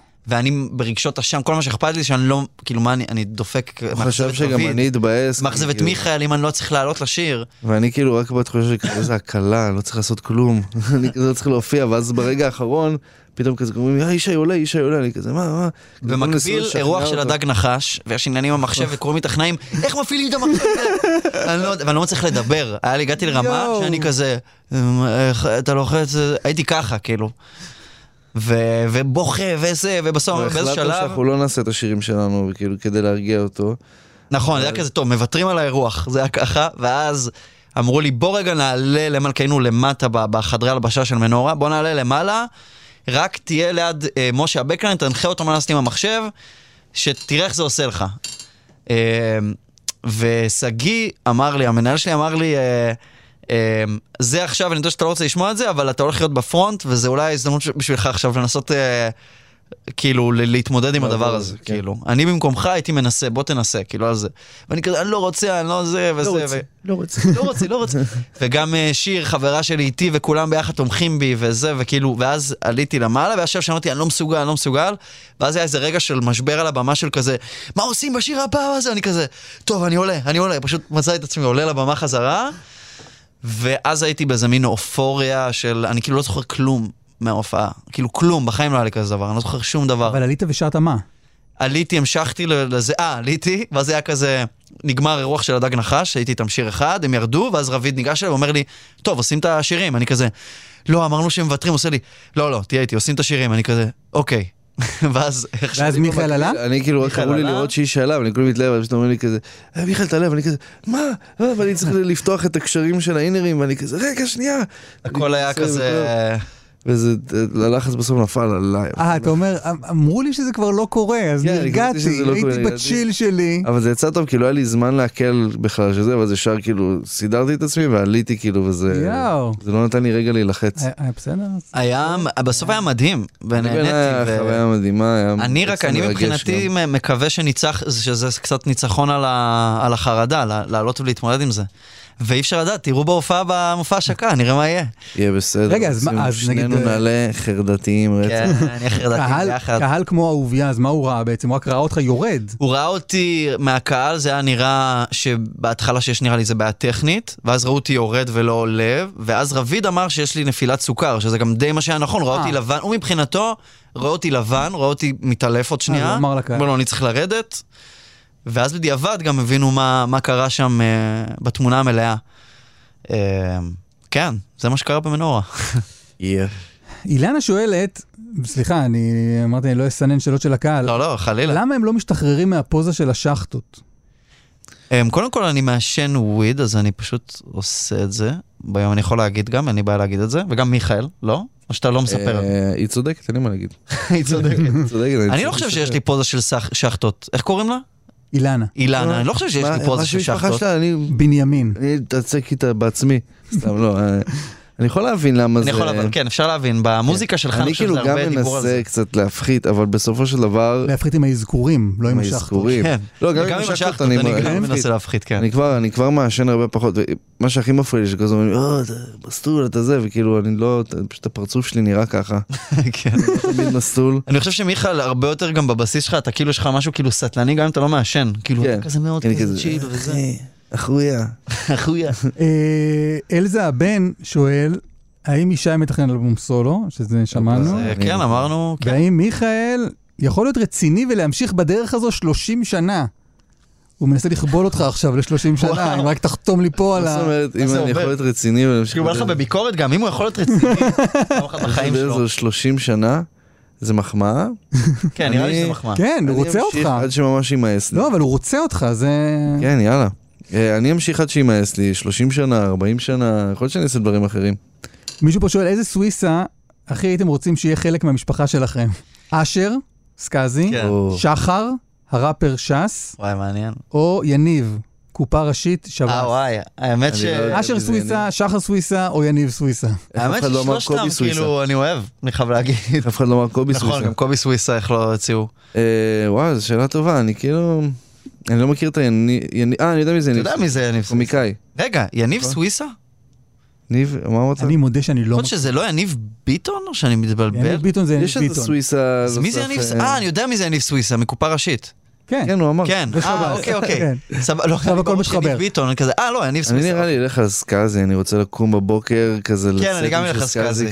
ואני ברגשות השם, כל מה שאכפת לי, שאני לא, כאילו מה, אני, אני דופק... הוא חשב שגם אני אתבאס. מחזב את מיכאל, אם אני לא צריך לעלות לשיר. ואני כאילו רק בתחושה שכזה, זה הקלה, לא צריך לעשות כלום. אני כזה לא צריך להופיע, ואז ברגע האחרון, פתאום כזה קוראים, יא, אישה עולה, אישה עולה, אני כזה, מה, מה? במקביל, אירוח של הדג נחש, ויש עניינים במחשב, וקוראים לי טכנאים, איך מפעילים את המחשב? ואני לא מצליח לדבר. היה לי, הגעתי לרמה שאני כזה, אתה לוחץ, הייתי ככה, כאילו. ובוכה וזה, ובסוף, באיזה שלב... והחלטנו שאנחנו לא נעשה את השירים שלנו, כאילו, כדי להרגיע אותו. נכון, זה היה כזה טוב, מוותרים על האירוח, זה היה ככה, ואז אמרו לי, בוא רגע נעלה למלכנו למטה בחדרי הלבשה של מנורה, בוא נעלה למעלה, רק תהיה ליד אה, משה הבקלן, תנחה אותו מה לעשות עם המחשב, שתראה איך זה עושה לך. אה, וסגי אמר לי, המנהל שלי אמר לי, אה, אה, זה עכשיו, אני יודע שאתה לא רוצה לשמוע את זה, אבל אתה הולך להיות בפרונט, וזה אולי הזדמנות בשבילך עכשיו לנסות, אה, כאילו, להתמודד עם הדבר הזה, כן. כאילו. אני במקומך הייתי מנסה, בוא תנסה, כאילו, על זה. ואני כזה, אני לא רוצה, אני לא זה, וזה, לא רוצה, ו... לא רוצה. לא רוצה, לא רוצה. וגם שיר, חברה שלי איתי, וכולם ביחד תומכים בי, וזה, וכאילו, ואז עליתי למעלה, ועכשיו שמעתי, אני לא מסוגל, אני לא מסוגל, ואז היה איזה רגע של משבר על הבמה של כזה, מה עושים בשיר הבא הזה? אני כזה, טוב, אני עולה, אני עולה, פשוט מצא את עצמי, עולה לבמה חזרה, ואז הייתי באיזה מין אופוריה של, אני כאילו לא זוכר כלום מההופעה, כאילו כלום, בחיים לא היה לי כזה דבר, אני לא זוכר שום דבר. אבל עלית ושרת מה? עליתי, המשכתי לזה, אה, עליתי, ואז היה כזה, נגמר אירוח של הדג נחש, הייתי איתם שיר אחד, הם ירדו, ואז רביד ניגש אליי ואומר לי, טוב, עושים את השירים, אני כזה, לא, אמרנו שהם מבטרים, עושה לי, לא, לא, תהיה איתי, עושים את השירים, אני כזה, אוקיי. ואז ואז מיכאל עלה? אני כאילו רק קראו לי לראות שהיא שאלה, ואני כולם מתלהב, ופשוט אומרים לי כזה, מיכאל תעלה, ואני כזה, מה? ואני צריך לפתוח את הקשרים של האינרים, ואני כזה, רגע, שנייה. הכל היה כזה... וזה, הלחץ בסוף נפל עליי. אה, אתה אומר, אמרו לי שזה כבר לא קורה, אז נרגעתי, הייתי בצ'יל שלי. אבל זה יצא טוב, כאילו היה לי זמן להקל בכלל שזה, אבל זה שר כאילו, סידרתי את עצמי ועליתי כאילו, וזה זה לא נתן לי רגע להילחץ. היה בסדר? היה, בסוף היה מדהים, ונהניתי. חוויה מדהימה. אני רק, אני מבחינתי מקווה שניצח, שזה קצת ניצחון על החרדה, לעלות ולהתמודד עם זה. ואי אפשר לדעת, תראו בהופעה במופע השקה, נראה מה יהיה. יהיה בסדר. רגע, אז מה, אז נגיד... שנינו נעלה חרדתיים רצח. כן, אני חרדתיים ביחד. קהל כמו אהוביה, אז מה הוא ראה בעצם? הוא רק ראה אותך יורד. הוא ראה אותי מהקהל, זה היה נראה שבהתחלה שיש נראה לי זה בעיה טכנית, ואז ראו אותי יורד ולא עולה, ואז רביד אמר שיש לי נפילת סוכר, שזה גם די מה שהיה נכון, ראה אותי לבן, הוא מבחינתו, ראה אותי לבן, ראה אותי מתעלף עוד שנייה, הוא אמר לקהל. לא, אני צריך לרדת. ואז בדיעבד גם הבינו מה, מה קרה שם uh, בתמונה המלאה. Uh, כן, זה מה שקרה במנורה. yeah. אילנה שואלת, סליחה, אני אמרתי, אני לא אסנן שאלות של הקהל. לא, לא, חלילה. למה הם לא משתחררים מהפוזה של השחטות? Um, קודם כל אני מעשן וויד, אז אני פשוט עושה את זה. ביום אני יכול להגיד גם, אין לי בעיה להגיד את זה. וגם מיכאל, לא? או שאתה לא מספר? היא צודקת, אין לי מה להגיד. היא צודקת. אני לא חושב שיש לי פוזה של שחטות. איך קוראים לה? אילנה. אילנה, אני לא חושב שיש לי פוזה של שחטות. בנימין. אני אתעסק איתה בעצמי. סתם לא. אני יכול להבין למה זה... אני יכול להבין, כן, אפשר להבין. במוזיקה שלך אני חושב שזה הרבה דיבור על זה. אני כאילו גם מנסה קצת להפחית, אבל בסופו של דבר... להפחית עם האזכורים, לא עם השחטות. לא, גם עם השחטות אני מנסה להפחית, כן. אני כבר מעשן הרבה פחות. מה שהכי מפריע לי שכזה אומרים, או, אתה מסטול, אתה זה, וכאילו אני לא... פשוט הפרצוף שלי נראה ככה. כן. תמיד מסטול. אני חושב שמיכל, הרבה יותר גם בבסיס שלך, אתה כאילו יש לך משהו כאילו סטלני, גם אם אתה לא מעשן. כאילו, כזה מאוד כזה צ'יל וזה. אחויה. אחויה. אלזה הבן שואל, האם ישי מתכנן אלבום סולו, שזה שמענו? כן, אמרנו. והאם מיכאל יכול להיות רציני ולהמשיך בדרך הזו שלושים שנה? הוא מנסה לכבול אותך עכשיו ל-שלושים שנה, אם רק תחתום לי פה על ה... זאת אומרת, אם אני יכול להיות רציני ולהמשיך... כאילו בא לך בביקורת גם, אם הוא יכול להיות רציני, בחיים שלו. שלושים שנה, זה מחמאה? כן, נראה לי שזה מחמאה. כן, הוא רוצה אותך. אני אמשיך עד שממש יימאס לי. לא, אבל הוא רוצה אותך, זה... כן, יאללה. אני אמשיך עד שימאס לי, שלושים שנה, ארבעים שנה, יכול להיות שאני אעשה דברים אחרים. מישהו פה שואל, איזה סוויסה הכי הייתם רוצים שיהיה חלק מהמשפחה שלכם? אשר, סקאזי, שחר, הראפר שס, וואי, מעניין. או יניב, קופה ראשית, שבס. אה, וואי, האמת ש... אשר סוויסה, שחר סוויסה, או יניב סוויסה. האמת ששלושתם, כאילו, אני אוהב, אני חייב להגיד. אף אחד לא אמר קובי סוויסה. נכון, גם קובי סוויסה, איך לא הציעו. וואי, זו שאלה טובה, אני כאילו... אני לא מכיר את היניב... אה, אני יודע מי זה יניב. אתה יודע מי זה יניב סוויסה? קומיקאי. רגע, יניב סוויסה? ניב, מה אמרת? אני מודה שאני לא... יכול שזה לא יניב ביטון או שאני מתבלבל? יניב ביטון זה יניב ביטון. יש איזה סוויסה... אז מי זה יניב סוויסה? אה, אני יודע מי זה יניב סוויסה, מקופה ראשית. כן. כן, הוא אמר. כן, אה, אוקיי, אוקיי. לא, עכשיו הכל מתחבר. ביטון, כזה, אה, לא, יניב סוויסה. אני נראה לי אלך על סקאזי, אני רוצה לקום בבוקר, כזה... כן, אני גם אלך על סקאזי.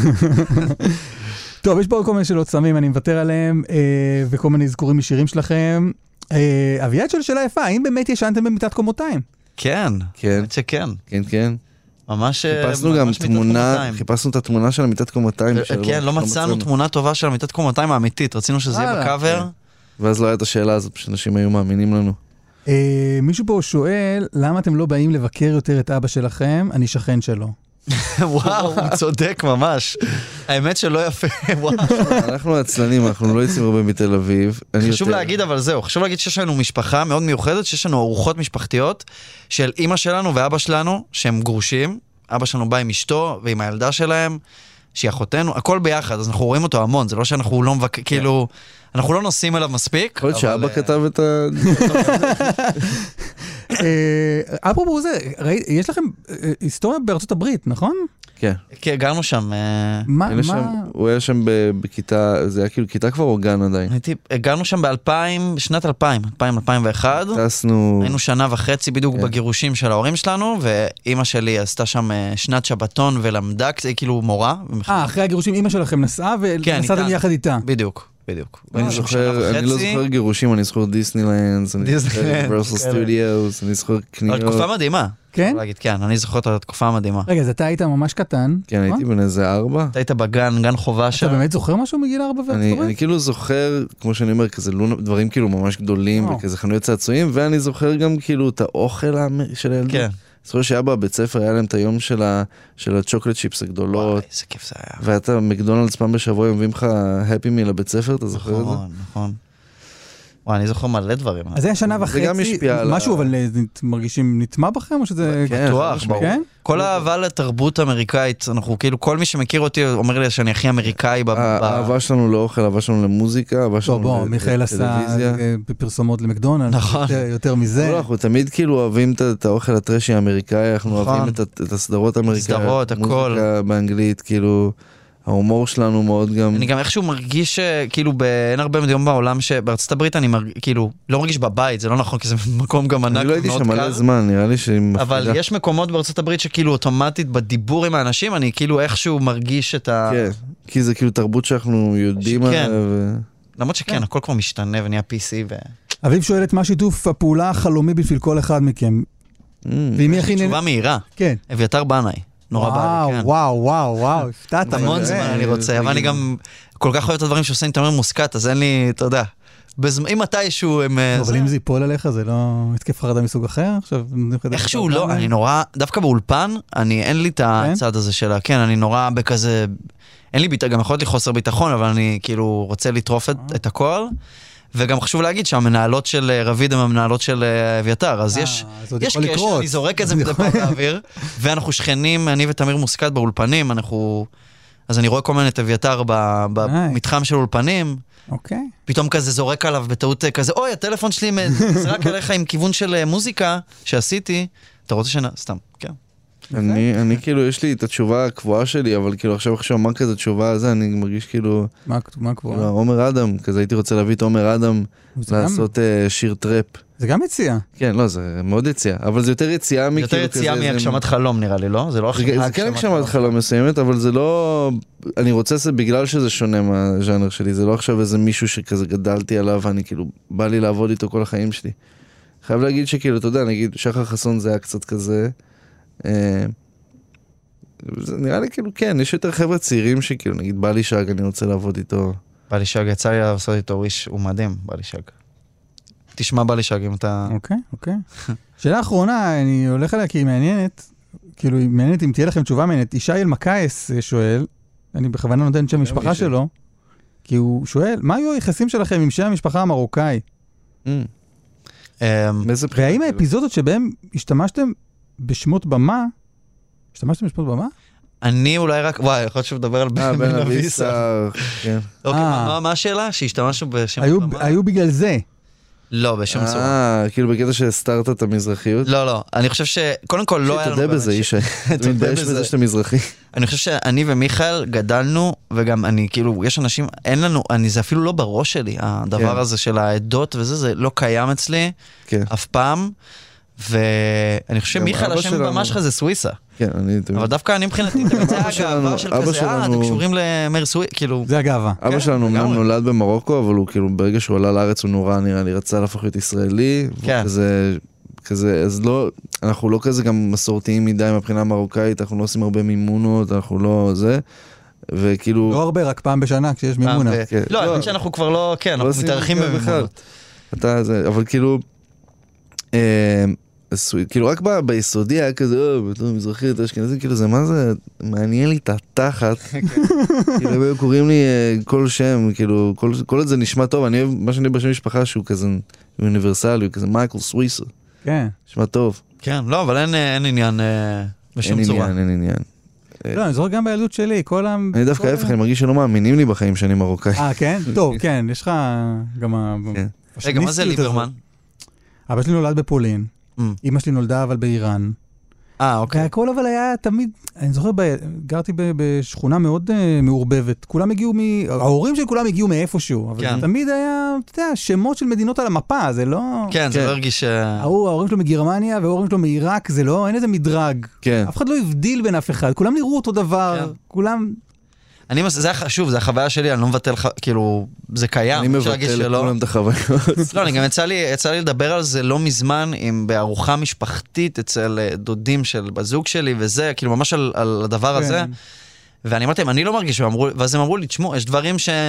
טוב, יש פה כל מיני שאלות סמים, אני מוותר עליהם, וכל מיני זכורים משירים שלכם. אביעד שואל שאלה יפה, האם באמת ישנתם במיטת קומותיים? כן, כן. באמת שכן. כן, כן. ממש... חיפשנו גם תמונה, חיפשנו את התמונה של המיטת קומותיים. כן, לא מצאנו תמונה טובה של המיטת קומותיים האמיתית, רצינו שזה יהיה בקאבר. ואז לא היה את השאלה הזאת, פשוט אנשים היו מאמינים לנו. מישהו פה שואל, למה אתם לא באים לבקר יותר את אבא שלכם? אני שכן שלו. וואו, הוא צודק ממש. האמת שלא יפה, וואו. אנחנו עצלנים, אנחנו לא יוצאים הרבה מתל אביב. חשוב להגיד אבל זהו, חשוב להגיד שיש לנו משפחה מאוד מיוחדת, שיש לנו ארוחות משפחתיות של אמא שלנו ואבא שלנו, שהם גרושים. אבא שלנו בא עם אשתו ועם הילדה שלהם, שהיא אחותנו, הכל ביחד, אז אנחנו רואים אותו המון, זה לא שאנחנו לא מבקר, כאילו, אנחנו לא נוסעים אליו מספיק. יכול להיות שאבא כתב את ה... אפרופו זה, יש לכם היסטוריה בארצות הברית, נכון? כן. כן, גרנו שם. מה? הוא היה שם בכיתה, זה היה כאילו כיתה כבר או גן עדיין? גרנו שם באלפיים, בשנת אלפיים, אלפיים, אלפיים ואחת. טסנו... היינו שנה וחצי בדיוק בגירושים של ההורים שלנו, ואימא שלי עשתה שם שנת שבתון ולמדה, כאילו מורה. אה, אחרי הגירושים אימא שלכם נסעה ונסעתם יחד איתה. בדיוק. בדיוק. אני לא זוכר גירושים, אני זוכר דיסנילנדס, אני זוכר ורסל סטודיוס, אני זוכר קניות. תקופה מדהימה. כן? כן, אני זוכר את התקופה המדהימה. רגע, אז אתה היית ממש קטן. כן, הייתי בן איזה ארבע. אתה היית בגן, גן חובה שם. אתה באמת זוכר משהו מגיל ארבע ואתה אני כאילו זוכר, כמו שאני אומר, כזה דברים כאילו ממש גדולים, וכזה חנויות צעצועים, ואני זוכר גם כאילו את האוכל של הילדות. זוכר שהיה בבית ספר, היה להם את היום של הצ'וקלט צ'יפס הגדולות. וואי, איזה כיף זה היה. ואתה מקדונלדס פעם בשבוע, מביאים לך הפי מיל לבית ספר, אתה זוכר את זה? נכון, נכון. וואי, אני זוכר מלא דברים. אז זה היה שנה וחצי, משהו, אבל מרגישים נטמע בכם, או שזה... בטוח, ברור. כל האהבה לתרבות אמריקאית, אנחנו כאילו, כל מי שמכיר אותי אומר לי שאני הכי אמריקאי. האהבה שלנו לאוכל, האהבה שלנו למוזיקה, האהבה שלנו לטלוויזיה. בוא, מיכאל עשה בפרסומות למקדונלדס, יותר מזה. אנחנו תמיד כאילו אוהבים את האוכל הטרשי האמריקאי, אנחנו אוהבים את הסדרות האמריקאיות. סדרות, הכל. מוזיקה באנגלית, כאילו... ההומור שלנו מאוד גם... אני גם איכשהו מרגיש כאילו אין הרבה מדיום בעולם שבארצות הברית אני מרגיש, כאילו, לא מרגיש בבית, זה לא נכון, כי זה מקום גם ענק. אני לא הייתי שם מלא זמן, נראה לי שהיא מפחידה. אבל יש מקומות בארצות הברית שכאילו אוטומטית בדיבור עם האנשים, אני כאילו איכשהו מרגיש את ה... כן, כי זה כאילו תרבות שאנחנו יודעים עליה ו... למרות שכן, הכל כבר משתנה ונהיה פי סי ו... אביב שואלת מה שיתוף הפעולה החלומי בשביל כל אחד מכם. תשובה מהירה. כן. אביתר בנאי. נורא בא לי, כן. וואו, וואו, וואו, הפתעת. המון זמן אני רוצה, אבל אני גם כל כך אוהב את הדברים שעושים, אתה אומר מוסקט, אז אין לי, אתה יודע, אם מתישהו הם... אבל אם זה ייפול עליך, זה לא התקף חרדה מסוג אחר? איכשהו לא, אני נורא, דווקא באולפן, אין לי את הצד הזה שלה, כן, אני נורא בכזה, אין לי ביטחון, גם יכול להיות לי חוסר ביטחון, אבל אני כאילו רוצה לטרוף את הכל, וגם חשוב להגיד שהמנהלות של רביד הם המנהלות של אביתר, אז יש יש קשר, אני זורק את זה מדי פעם באוויר, ואנחנו שכנים, אני ותמיר מוסקת באולפנים, אנחנו, אז אני רואה כל מיני את אביתר במתחם של אולפנים, פתאום כזה זורק עליו בטעות כזה, אוי, הטלפון שלי זרק עליך עם כיוון של מוזיקה שעשיתי, אתה רוצה שנה, סתם, כן. אני, אני כאילו, יש לי את התשובה הקבועה שלי, אבל כאילו עכשיו עכשיו מה כזה תשובה הזה, אני מרגיש כאילו... מה, מה הקבועה? עומר אדם, כזה הייתי רוצה להביא את עומר אדם, לעשות שיר טראפ. זה גם יציאה. כן, לא, זה מאוד יציאה, אבל זה יותר יציאה מכאילו כזה... יותר יציאה מהגשמת חלום נראה לי, לא? זה לא זה כן הגשמת חלום מסוימת, אבל זה לא... אני רוצה זה בגלל שזה שונה מהז'אנר שלי, זה לא עכשיו איזה מישהו שכזה גדלתי עליו, ואני כאילו, בא לי לעבוד איתו כל החיים שלי. חייב להגיד שכאילו, אתה יודע, נגיד, שחר חסון זה היה קצת כזה... זה נראה לי כאילו כן, יש יותר חבר'ה צעירים שכאילו נגיד בלי שג, אני רוצה לעבוד איתו. בלי שג, יצא לי לעשות איתו איש, הוא מדהים, בלי שג. תשמע בלי שג אם אתה... אוקיי, אוקיי. שאלה האחרונה, אני הולך עליה כי היא מעניינת, כאילו היא מעניינת אם תהיה לכם תשובה מעניינת. ישי אלמקייס שואל, אני בכוונה נותן שם משפחה שלו, כי הוא שואל, מה היו היחסים שלכם עם שם המשפחה המרוקאי? והאם האפיזודות שבהם השתמשתם בשמות במה, השתמשתם בשמות במה? אני אולי רק, וואי, יכול להיות שמדבר על בן אביסה. אוקיי, מה השאלה? שהשתמשנו בשמות במה? היו בגלל זה. לא, בשום צורה. אה, כאילו בקטע שהסתרת את המזרחיות? לא, לא, אני חושב שקודם כל לא היה לנו... תודה בזה, אישה. אתה מתבייש בזה שאתה מזרחי. אני חושב שאני ומיכאל גדלנו, וגם אני, כאילו, יש אנשים, אין לנו, אני, זה אפילו לא בראש שלי, הדבר הזה של העדות וזה, זה לא קיים אצלי, אף פעם. ואני חושב שמיכאל השם במה שלך זה סוויסה. כן, אני... אבל דווקא אני מבחינתי, זה הגאווה של כזה, אה, אתם קשורים למר סוויסה, כאילו... זה הגאווה. אבא שלנו אמנם נולד במרוקו, אבל הוא כאילו, ברגע שהוא עלה לארץ הוא נורא, נראה לי, רצה להפוך להיות ישראלי, וכזה, כזה, אז לא, אנחנו לא כזה גם מסורתיים מדי מבחינה מרוקאית, אנחנו לא עושים הרבה מימונות, אנחנו לא זה, וכאילו... לא הרבה, רק פעם בשנה כשיש מימונה. לא, אני חושב שאנחנו כבר לא, כן, אנחנו מתארחים במימונות. אבל כאילו... כאילו רק ביסודי היה כזה, או, בתור מזרחי, אתה אשכנזי, כאילו זה מה זה, מעניין לי את התחת, כאילו הם קוראים לי כל שם, כאילו כל זה נשמע טוב, אני אוהב מה שאני בשם משפחה שהוא כזה אוניברסלי, הוא כזה מייקל סוויסה, כן, נשמע טוב. כן, לא, אבל אין עניין בשום צורה. אין עניין, אין עניין. לא, אני זוכר גם בילדות שלי, כל ה... אני דווקא ההפך, אני מרגיש שלא מאמינים לי בחיים שאני מרוקאי. אה, כן? טוב, כן, יש לך גם ה... רגע, מה זה ליברמן? אבא שלי נולד בפולין, אמא שלי נולדה אבל באיראן. אה, אוקיי. והכל אבל היה תמיד, אני זוכר, גרתי בשכונה מאוד מעורבבת. כולם הגיעו מ... ההורים של כולם הגיעו מאיפשהו, אבל זה תמיד היה, אתה יודע, שמות של מדינות על המפה, זה לא... כן, זה לא הרגיש... ההורים שלו מגרמניה וההורים שלו מעיראק, זה לא, אין איזה מדרג. אף אחד לא הבדיל בין אף אחד, כולם נראו אותו דבר, כולם... אני, זה חשוב, זה החוויה שלי, אני לא מבטל, כאילו, זה קיים. אני מבטל את כולם את החוויות. לא, אני גם יצא לי, יצא לי לדבר על זה לא מזמן, עם בארוחה משפחתית אצל דודים של בזוג שלי, וזה, כאילו, ממש על, על הדבר הזה. ואני אמרתי, אני לא מרגיש, ואז הם אמרו לי, תשמעו, יש דברים ש...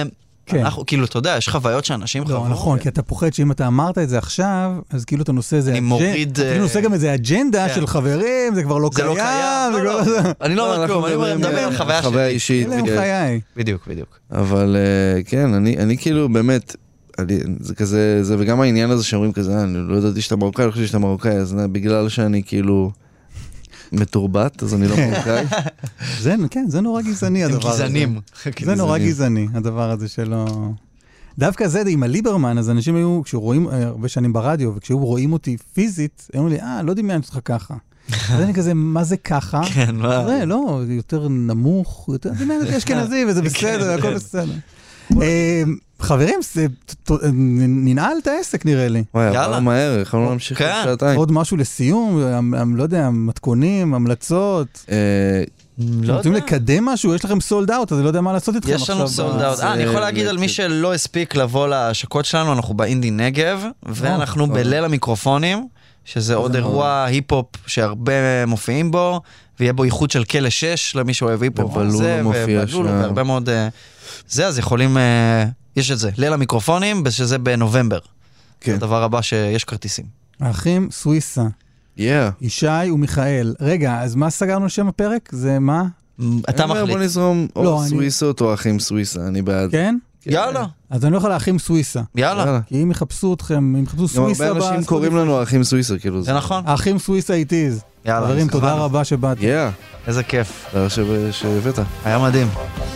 אנחנו, כאילו, אתה יודע, יש חוויות שאנשים חוו. לא, נכון, כי אתה פוחד שאם אתה אמרת את זה עכשיו, אז כאילו אתה נושא איזה... אני מוריד... אתה נושא גם איזה אג'נדה של חברים, זה כבר לא קיים. זה לא קיים, אני לא אומר כלום, אני מדבר על חוויה שלי. חוויה אישית. אלה הם חיי. בדיוק, בדיוק. אבל כן, אני כאילו באמת... זה כזה, זה וגם העניין הזה שאומרים כזה, אני לא ידעתי שאתה מרוקאי, אני חושב שאתה מרוקאי, אז בגלל שאני כאילו מתורבת, אז אני לא מרוקאי. זה, כן, זה נורא גזעני הדבר הזה. גזענים. זה נורא גזעני, הדבר הזה שלא... דווקא זה, עם הליברמן, אז אנשים היו, כשרואים הרבה שנים ברדיו, וכשהיו רואים אותי פיזית, הם אומרים לי, אה, לא דמיין אותך ככה. אז אני כזה, מה זה ככה? כן, מה? זה, לא, יותר נמוך, יותר דמיין אותי אשכנזי, וזה בסדר, הכל בסדר. חברים, ננעל את העסק נראה לי. וואי, עבר מהר, יכולנו להמשיך שעתיים. עוד משהו לסיום, לא יודע, מתכונים, המלצות. רוצים לקדם משהו? יש לכם סולד אאוט, אז אני לא יודע מה לעשות איתכם עכשיו. יש לנו סולד אאוט. אני יכול להגיד על מי שלא הספיק לבוא להשקות שלנו, אנחנו באינדי נגב, ואנחנו בליל המיקרופונים, שזה עוד אירוע היפ-הופ שהרבה מופיעים בו, ויהיה בו איחוד של כלא שש, למי שאוהב היפ-הופ. ובלולו מופיע שם. והרבה מאוד... זה, אז יכולים... יש את זה, ליל המיקרופונים, שזה בנובמבר. זה הדבר הבא שיש כרטיסים. האחים סוויסה. ישי ומיכאל. רגע, אז מה סגרנו לשם הפרק? זה מה? אתה מחליט. בוא נזרום או סוויסות או אחים סוויסה, אני בעד. כן? יאללה. אז אני לא יכול לאחים סוויסה. יאללה. כי אם יחפשו אתכם, אם יחפשו סוויסה... הרבה אנשים קוראים לנו האחים סוויסה, כאילו. זה נכון. האחים סוויסה איטיז. יאללה. חברים, תודה רבה שבאתי. יאה. איזה כיף. תודה שהבאת. היה מדהים.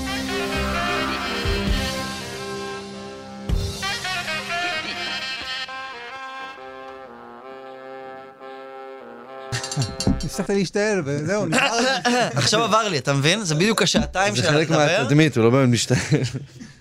הפסקת להשתעל, וזהו, נשאר. עכשיו עבר לי, אתה מבין? זה בדיוק השעתיים של זה חלק מהתדמית, הוא לא באמת משתעל.